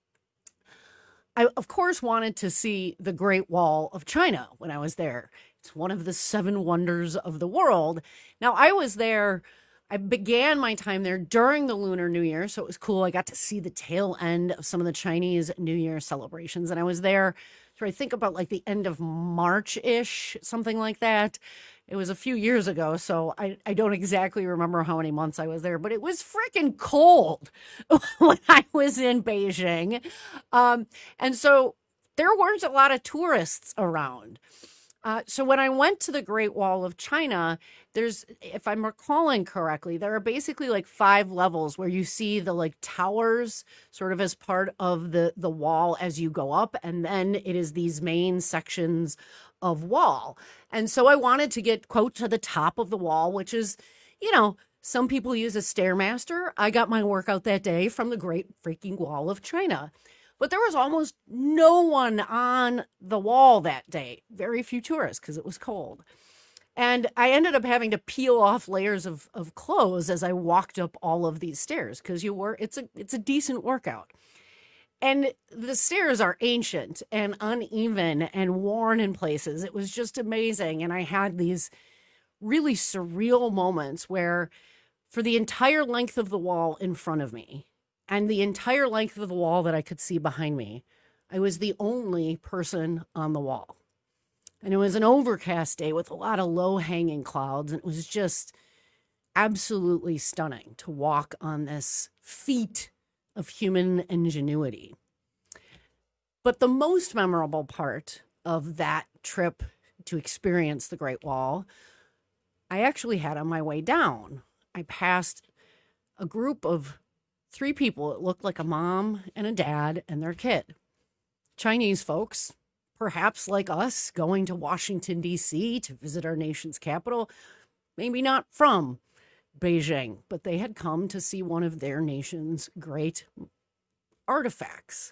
I, of course, wanted to see the Great Wall of China when I was there. It's one of the seven wonders of the world. Now, I was there, I began my time there during the Lunar New Year, so it was cool. I got to see the tail end of some of the Chinese New Year celebrations, and I was there, so I think about like the end of March-ish, something like that. It was a few years ago, so I, I don't exactly remember how many months I was there, but it was freaking cold when I was in Beijing. Um, and so there weren't a lot of tourists around. Uh, so when I went to the Great Wall of China, there's, if I'm recalling correctly, there are basically like five levels where you see the like towers sort of as part of the, the wall as you go up. And then it is these main sections of wall. And so I wanted to get, quote, to the top of the wall, which is, you know, some people use a Stairmaster. I got my workout that day from the Great freaking Wall of China. But there was almost no one on the wall that day. Very few tourists because it was cold. And I ended up having to peel off layers of, of clothes as I walked up all of these stairs because you were it's a it's a decent workout. And the stairs are ancient and uneven and worn in places. It was just amazing. And I had these really surreal moments where for the entire length of the wall in front of me, and the entire length of the wall that I could see behind me, I was the only person on the wall. And it was an overcast day with a lot of low-hanging clouds, and it was just absolutely stunning to walk on this feat of human ingenuity. But the most memorable part of that trip to experience the Great Wall, I actually had on my way down. I passed a group of three people. It looked like a mom and a dad and their kid. Chinese folks, perhaps like us, going to Washington, D C to visit our nation's capital, maybe not from Beijing, but they had come to see one of their nation's great artifacts.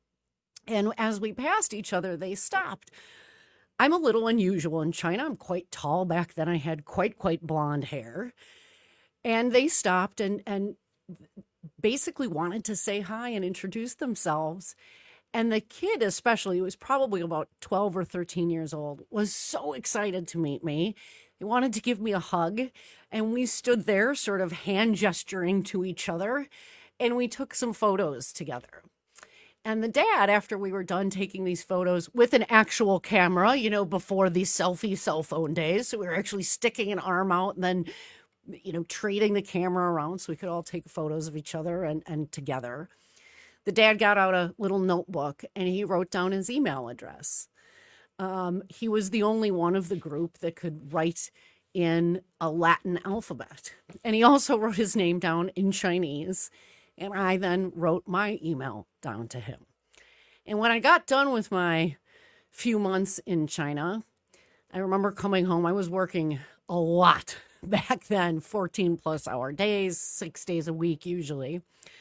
And as we passed each other, they stopped. I'm a little unusual in China. I'm quite tall. Back then I had quite, quite blonde hair. And they stopped and, and basically wanted to say hi and introduce themselves. And the kid especially, who was probably about twelve or thirteen years old, was so excited to meet me. He wanted to give me a hug. And we stood there sort of hand gesturing to each other. And we took some photos together. And the dad, after we were done taking these photos with an actual camera, you know, before these selfie cell phone days, so we were actually sticking an arm out and then, you know, trading the camera around so we could all take photos of each other and, and together. The dad got out a little notebook and he wrote down his email address. Um, he was the only one of the group that could write in a Latin alphabet. And he also wrote his name down in Chinese. And I then wrote my email down to him. And when I got done with my few months in China, I remember coming home. I was working a lot back then, fourteen plus hour days, six days a week usually.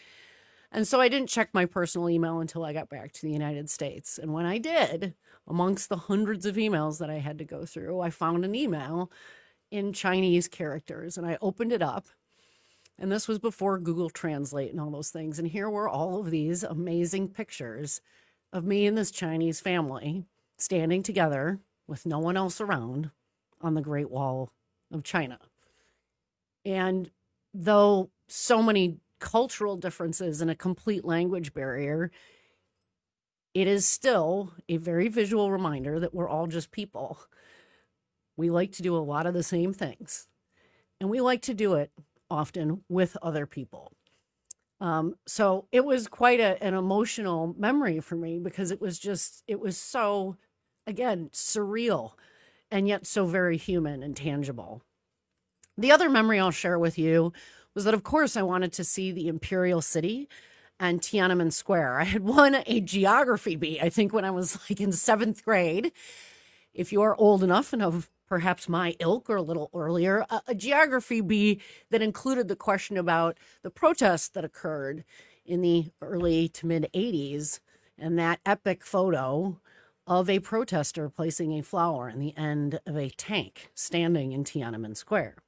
And so I didn't check my personal email until I got back to the United States. And when I did, amongst the hundreds of emails that I had to go through, I found an email in Chinese characters. And I opened it up. And this was before Google Translate and all those things. And here were all of these amazing pictures of me and this Chinese family standing together with no one else around on the Great Wall of China. And though so many cultural differences and a complete language barrier, it is still a very visual reminder that we're all just people. We like to do a lot of the same things, and we like to do it often with other people. Um, so it was quite a, an emotional memory for me, because it was just, it was so, again, surreal, and yet so very human and tangible. The other memory I'll share with you was that, of course, I wanted to see the Imperial City and Tiananmen Square. I had won a geography bee, I think, when I was like in seventh grade. If you're old enough and of perhaps my ilk or a little earlier, a, a geography bee that included the question about the protests that occurred in the early to mid eighties, and that epic photo of a protester placing a flower in the end of a tank standing in Tiananmen Square.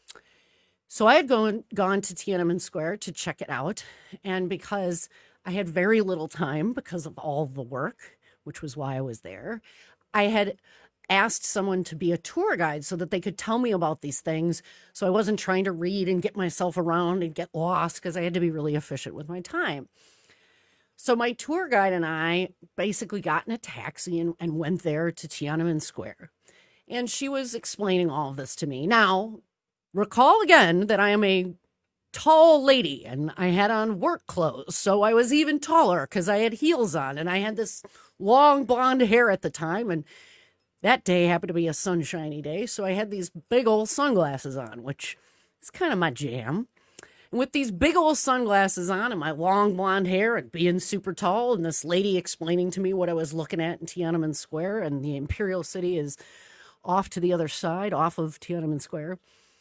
So I had gone, gone to Tiananmen Square to check it out, and because I had very little time because of all the work, which was why I was there, I had asked someone to be a tour guide so that they could tell me about these things, so I wasn't trying to read and get myself around and get lost, because I had to be really efficient with my time. So my tour guide and I basically got in a taxi and, and went there to Tiananmen Square. And she was explaining all of this to me. Now, recall again that I am a tall lady and I had on work clothes, so I was even taller because I had heels on, and I had this long blonde hair at the time, and that day happened to be a sunshiny day, so I had these big old sunglasses on, which is kind of my jam. And with these big old sunglasses on and my long blonde hair and being super tall, and this lady explaining to me what I was looking at in Tiananmen Square, and the Imperial City is off to the other side, off of Tiananmen Square,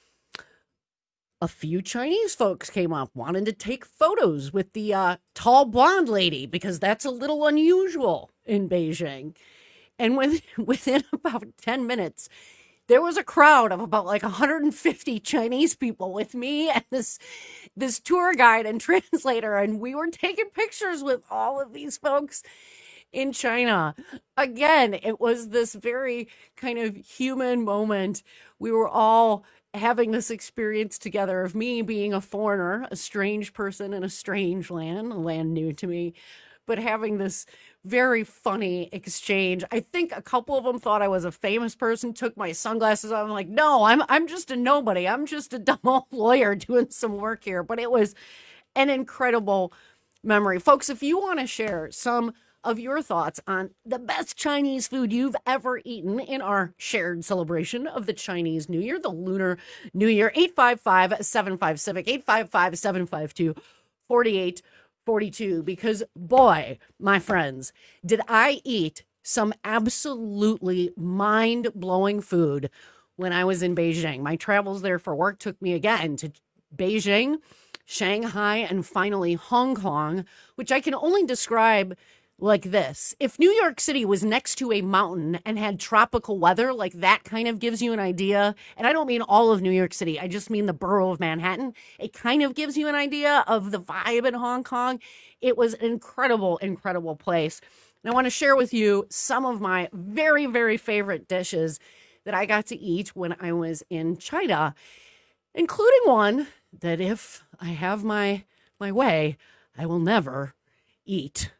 a few Chinese folks came up wanting to take photos with the uh, tall blonde lady, because that's a little unusual in Beijing. And with, within about ten minutes, there was a crowd of about like one hundred fifty Chinese people with me and this, this tour guide and translator. And we were taking pictures with all of these folks in China. Again, it was this very kind of human moment. We were all having this experience together of me being a foreigner, a strange person in a strange land, a land new to me, but having this very funny exchange. I think a couple of them thought I was a famous person, took my sunglasses off. I'm like, no, I'm I'm just a nobody. I'm just a dumb old lawyer doing some work here. But it was an incredible memory. Folks, if you want to share some of your thoughts on the best Chinese food you've ever eaten in our shared celebration of the Chinese New Year, the Lunar New Year, eight five five, seven five, Civic, eight five five, seven five two, four eight four two, because boy, my friends, did I eat some absolutely mind-blowing food when I was in Beijing. My travels there for work took me again to Beijing, Shanghai, and finally Hong Kong, which I can only describe like this. If New York City was next to a mountain and had tropical weather, like that kind of gives you an idea. And I don't mean all of New York City. I just mean the borough of Manhattan. It kind of gives you an idea of the vibe in Hong Kong. It was an incredible, incredible place. And I want to share with you some of my very, very favorite dishes that I got to eat when I was in China, including one that if I have my, my way, I will never eat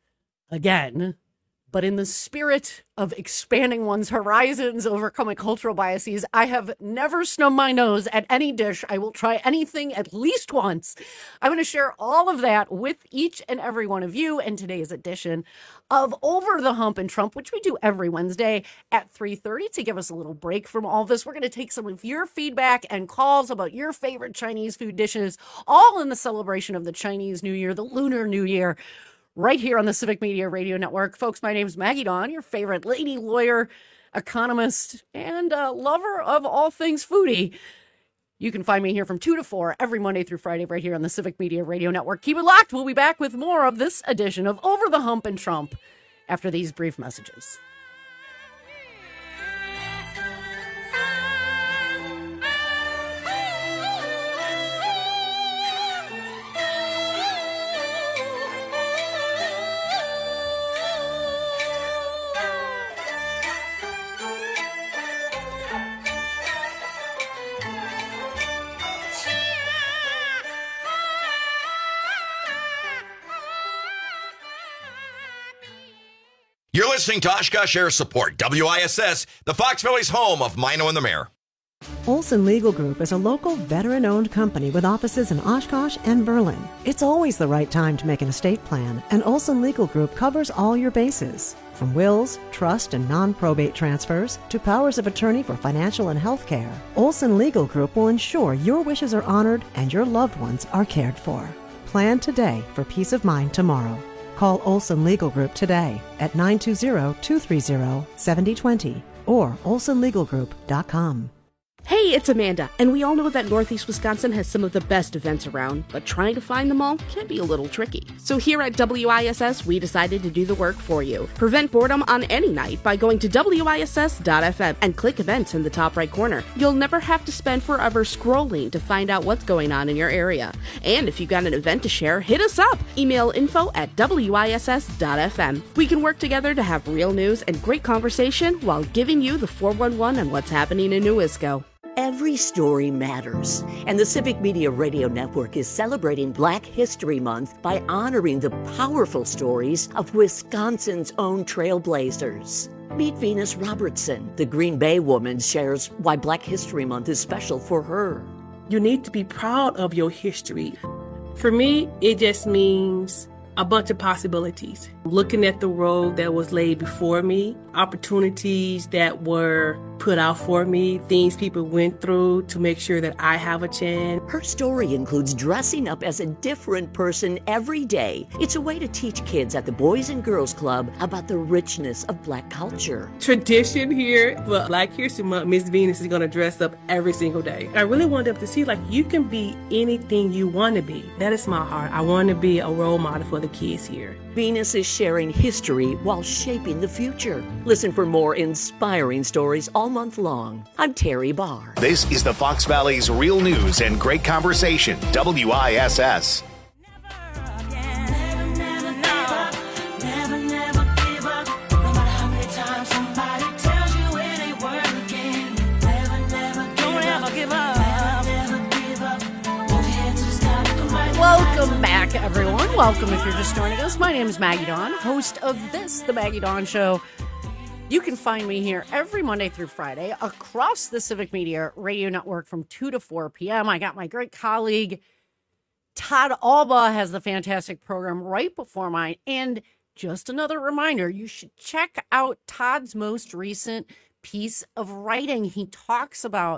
again. But in the spirit of expanding one's horizons, overcoming cultural biases, I have never snubbed my nose at any dish. I will try anything at least once. I'm going to share all of that with each and every one of you in today's edition of Over the Hump and Trump, which we do every Wednesday at three thirty to give us a little break from all this. We're going to take some of your feedback and calls about your favorite Chinese food dishes, all in the celebration of the Chinese New Year, the Lunar New Year, right here on the Civic Media Radio Network. Folks, my name is Maggie Dawn, your favorite lady lawyer, economist, and uh, lover of all things foodie. You can find me here from two to four every Monday through Friday right here on the Civic Media Radio Network. Keep it locked. We'll be back with more of this edition of Over the Hump and Trump after these brief messages. listening to Oshkosh Air Support, W I S S, the Fox Valley's home of Mino and the Mayor. Olson Legal Group is a local veteran-owned company with offices in Oshkosh and Berlin. It's always the right time to make an estate plan, and Olson Legal Group covers all your bases. From wills, trust, and non-probate transfers to powers of attorney for financial and health care, Olson Legal Group will ensure your wishes are honored and your loved ones are cared for. Plan today for peace of mind tomorrow. Call Olson Legal Group today at nine two zero, two three zero, seven zero two zero or olson legal group dot com. Hey, it's Amanda, and we all know that Northeast Wisconsin has some of the best events around, but trying to find them all can be a little tricky. So here at W I S S, we decided to do the work for you. Prevent boredom on any night by going to W I S S dot F M and click events in the top right corner. You'll never have to spend forever scrolling to find out what's going on in your area. And if you've got an event to share, hit us up. Email info at W I S S dot F M. We can work together to have real news and great conversation while giving you the four one one on what's happening in New Isco. Every story matters, and the Civic Media Radio Network is celebrating Black History Month by honoring the powerful stories of Wisconsin's own trailblazers. Meet Venus Robertson. The Green Bay woman shares why Black History Month is special for her. You need to be proud of your history. For me, it just means a bunch of possibilities. Looking at the road that was laid before me, opportunities that were put out for me, things people went through to make sure that I have a chance. Her story includes dressing up as a different person every day. It's a way to teach kids at the Boys and Girls Club about the richness of Black culture. Tradition here, but Black History Month, Miss Venus is going to dress up every single day. I really want them to see, like, you can be anything you want to be. That is my heart. I want to be a role model for the kids here. Venus is sharing history while shaping the future. Listen for more inspiring stories all month long. I'm Terry Barr. This is the Fox Valley's real news and great conversation, W I S S. Welcome back, everyone. Welcome if you're just joining us. My name is Maggie Dawn, host of this, The Maggie Dawn Show. You can find me here every Monday through Friday across the Civic Media Radio Network from two to four p.m. I got my great colleague, Todd Alba, has the fantastic program right before mine. And just another reminder, you should check out Todd's most recent piece of writing. He talks about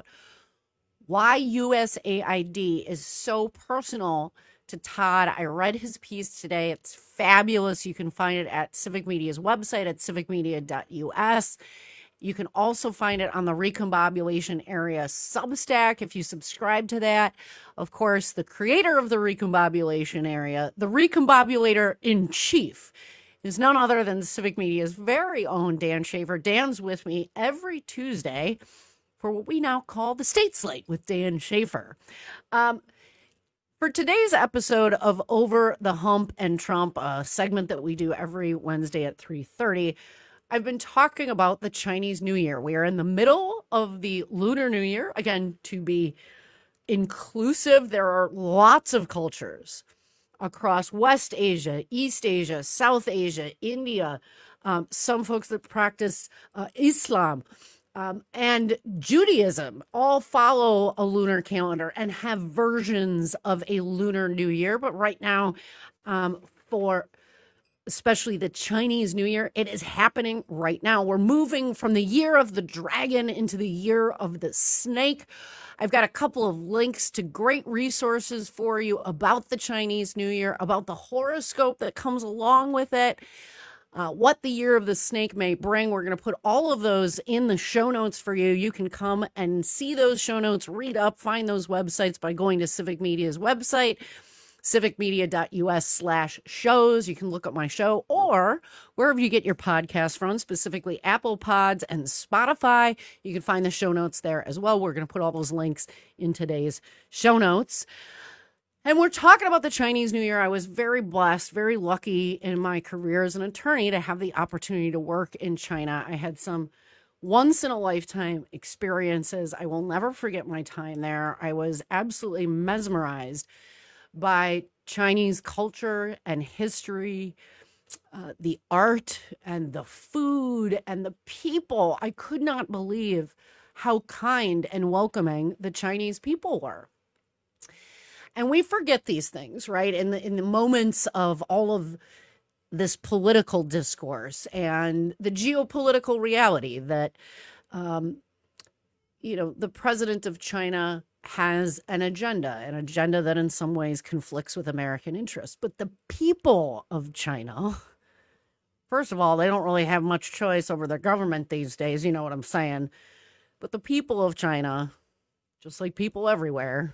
why U S A I D is so personal to Todd. I read his piece today. It's fabulous. You can find it at Civic Media's website at civic media dot U S. You can also find it on the Recombobulation Area Substack if you subscribe to that. Of course, the creator of the Recombobulation Area, the Recombobulator in Chief, is none other than Civic Media's very own Dan Schaefer. Dan's with me every Tuesday for what we now call the State Slate with Dan Schaefer. Um, For today's episode of Over the Hump and Trump, a segment that we do every Wednesday at three thirty, I've been talking about the Chinese New Year. We are in the middle of the Lunar New Year. Again, to be inclusive, there are lots of cultures across West Asia, East Asia, South Asia, India, um, some folks that practice uh, Islam, Um, and Judaism all follow a lunar calendar and have versions of a Lunar New Year. But right now, um, for especially the Chinese New Year, it is happening right now. We're moving from the year of the dragon into the year of the snake. I've got a couple of links to great resources for you about the Chinese New Year, about the horoscope that comes along with it. Uh, what the year of the snake may bring. We're going to put all of those in the show notes for you. You can come and see those show notes, read up, find those websites by going to Civic Media's website, civic media dot U S slash shows. You can look up my show or wherever you get your podcasts from, specifically Apple Pods and Spotify. You can find the show notes there as well. We're going to put all those links in today's show notes. And we're talking about the Chinese New Year. I was very blessed, very lucky in my career as an attorney to have the opportunity to work in China. I had some once-in-a-lifetime experiences. I will never forget my time there. I was absolutely mesmerized by Chinese culture and history uh, the art and the food and the people. I could not believe how kind and welcoming the Chinese people were. And we forget these things, right? In the in the moments of all of this political discourse and the geopolitical reality that, um, you know, the president of China has an agenda, an agenda that in some ways conflicts with American interests. But the people of China, first of all, they don't really have much choice over their government these days. You know what I'm saying? But the people of China, just like people everywhere,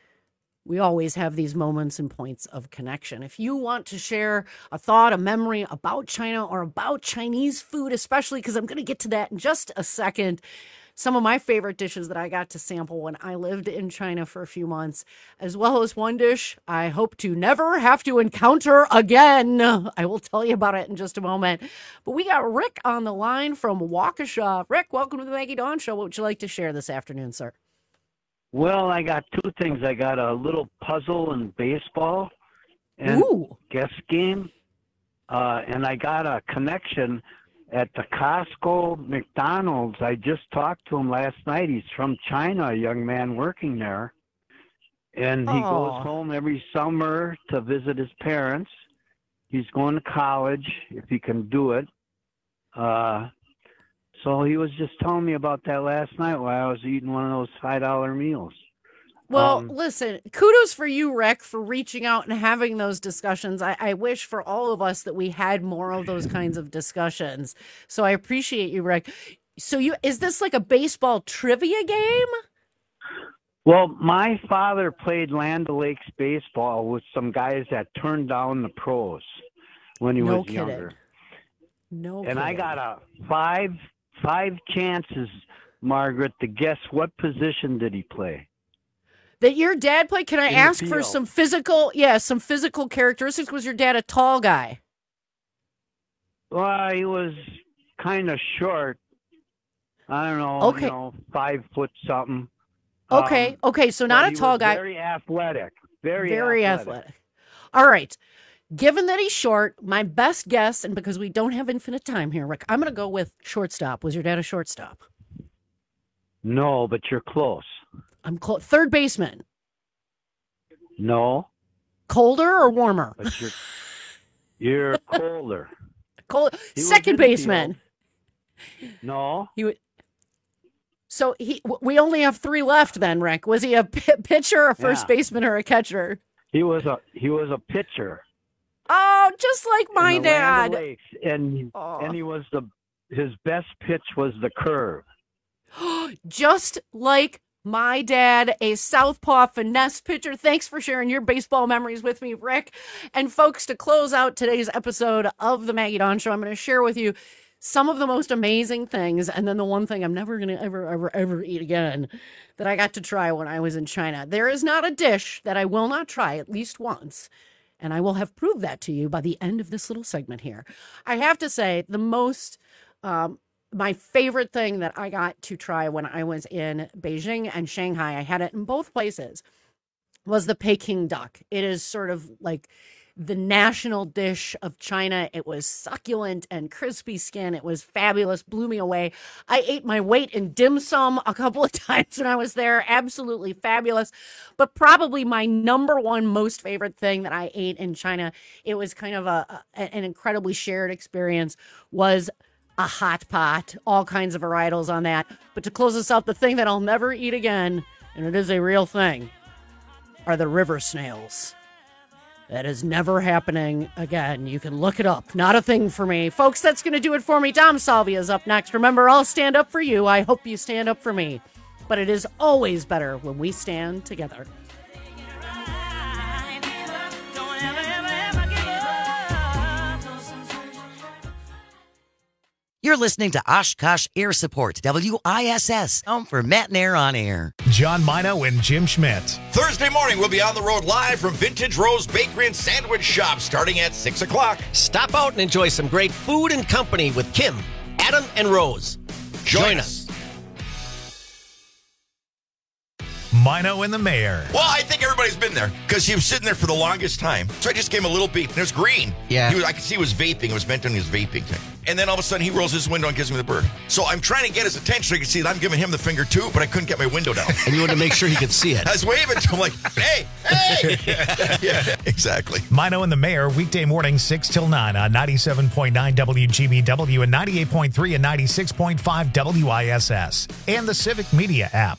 we always have these moments and points of connection. If you want to share a thought, a memory about China or about Chinese food, especially because I'm going to get to that in just a second. Some of my favorite dishes that I got to sample when I lived in China for a few months, as well as one dish I hope to never have to encounter again. I will tell you about it in just a moment. But we got Rick on the line from Waukesha. Rick, welcome to the Maggie Dawn Show. What would you like to share this afternoon, sir? Well, I got two things. I got a little puzzle in baseball and Ooh. guess game. Uh, and I got a connection at the Costco McDonald's. I just talked to him last night. He's from China, a young man working there. And he Aw. goes home every summer to visit his parents. He's going to college if he can do it. Uh, so he was just telling me about that last night while I was eating one of those five dollar meals. Well, Um, listen, kudos for you, Rick, for reaching out and having those discussions. I, I wish for all of us that we had more of those kinds of discussions. So I appreciate you, Rick. So you is this like a baseball trivia game? Well, my father played Land O'Lakes baseball with some guys that turned down the pros when he No was kidding. younger. No And I kidding. got a five five chances, Margaret, to guess what position did he play. That your dad played? Can I In the ask for field. some physical, yeah, some physical characteristics? Was your dad a tall guy? Well, he was kind of short. I don't know, Okay. you know, five foot something. Okay, Um, okay, so not but a he tall was guy. Very athletic. Very, Very athletic. athletic. All right. Given that he's short, my best guess, and because we don't have infinite time here, Rick, I'm going to go with shortstop. Was your dad a shortstop? No, but you're close. I'm clo- third baseman. No, Colder or warmer? but you're you're colder. Cold. He was Second in the baseman. No. He would. So he. w- We only have three left then, Rick. Was he a p- pitcher, a first Yeah. baseman, or a catcher? He was a he was a pitcher. Oh, just like my in the Land dad. O'Lakes, and Aw. and he was the his best pitch was the curve. Just like my dad, a southpaw finesse pitcher. Thanks for sharing your baseball memories with me, Rick. And folks, to close out today's episode of the Maggie Dawn Show, I'm going to share with you some of the most amazing things, and then the one thing I'm never going to ever, ever, ever eat again that I got to try when I was in China. There is not a dish that I will not try at least once. And I will have proved that to you by the end of this little segment here. I have to say, the most, um, my favorite thing that I got to try when I was in Beijing and Shanghai, I had it in both places, was the Peking duck. It is sort of like the national dish of China. It was succulent and crispy skin. It was fabulous, blew me away. I ate my weight in dim sum a couple of times when I was there. Absolutely fabulous. But probably my number one most favorite thing that I ate in China, it was kind of a, a an incredibly shared experience, was a hot pot, all kinds of varietals on that. But to close us out, the thing that I'll never eat again, and it is a real thing, are the river snails. That is never happening again. You can look it up. Not a thing for me. Folks, that's going to do it for me. Dom Salvia is up next. Remember, I'll stand up for you. I hope you stand up for me. But it is always better when we stand together. You're listening to Oshkosh Air Support, W I S S, home for Matt and Air on Air. John Mino and Jim Schmidt. Thursday morning, we'll be on the road live from Vintage Rose Bakery and Sandwich Shop starting at six o'clock. Stop out and enjoy some great food and company with Kim, Adam, and Rose. Join, Join us. Mino and the Mayor. Well, I think everybody's been there because he was sitting there for the longest time. So I just gave him a little beep, and it was green. Yeah. He was, I could see he was vaping. It was meant on his vaping thing. And then all of a sudden, he rolls his window and gives me the bird. So I'm trying to get his attention so he can see that I'm giving him the finger too, but I couldn't get my window down. And you wanted to make sure he could see it. I was waving to him like, hey, hey. Yeah, exactly. Mino and the Mayor, weekday morning six till nine on ninety-seven point nine W G B W and ninety-eight point three and ninety-six point five W I S S and the Civic Media app.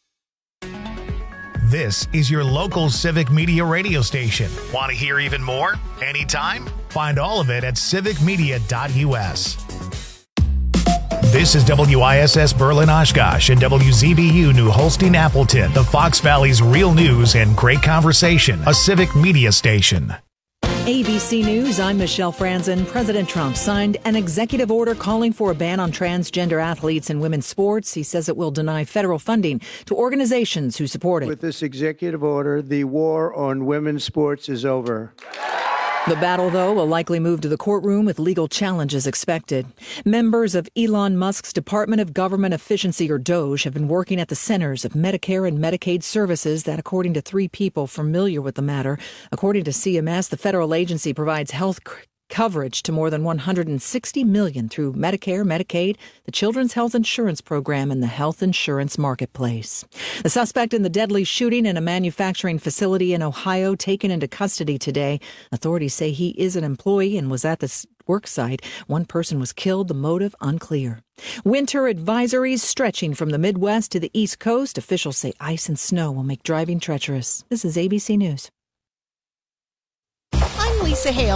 This is your local Civic Media radio station. Want to hear even more? Anytime? Find all of it at civic media dot U S. This is W I S S Berlin Oshkosh and W Z B U New Holstein Appleton, the Fox Valley's real news and great conversation, a Civic Media station. A B C News, I'm Michelle Franzen. President Trump signed an executive order calling for a ban on transgender athletes in women's sports. He says it will deny federal funding to organizations who support it. With this executive order, the war on women's sports is over. The battle, though, will likely move to the courtroom with legal challenges expected. Members of Elon Musk's Department of Government Efficiency, or DOGE, have been working at the centers of Medicare and Medicaid services that, according to three people familiar with the matter, according to C M S, the federal agency provides health c- coverage to more than one hundred sixty million through Medicare, Medicaid, the Children's Health Insurance Program, and the Health Insurance Marketplace. The suspect in the deadly shooting in a manufacturing facility in Ohio taken into custody today. Authorities say he is an employee and was at the work site. One person was killed, the motive unclear. Winter advisories stretching from the Midwest to the East Coast. Officials say ice and snow will make driving treacherous. This is A B C News. I'm Lisa Hale.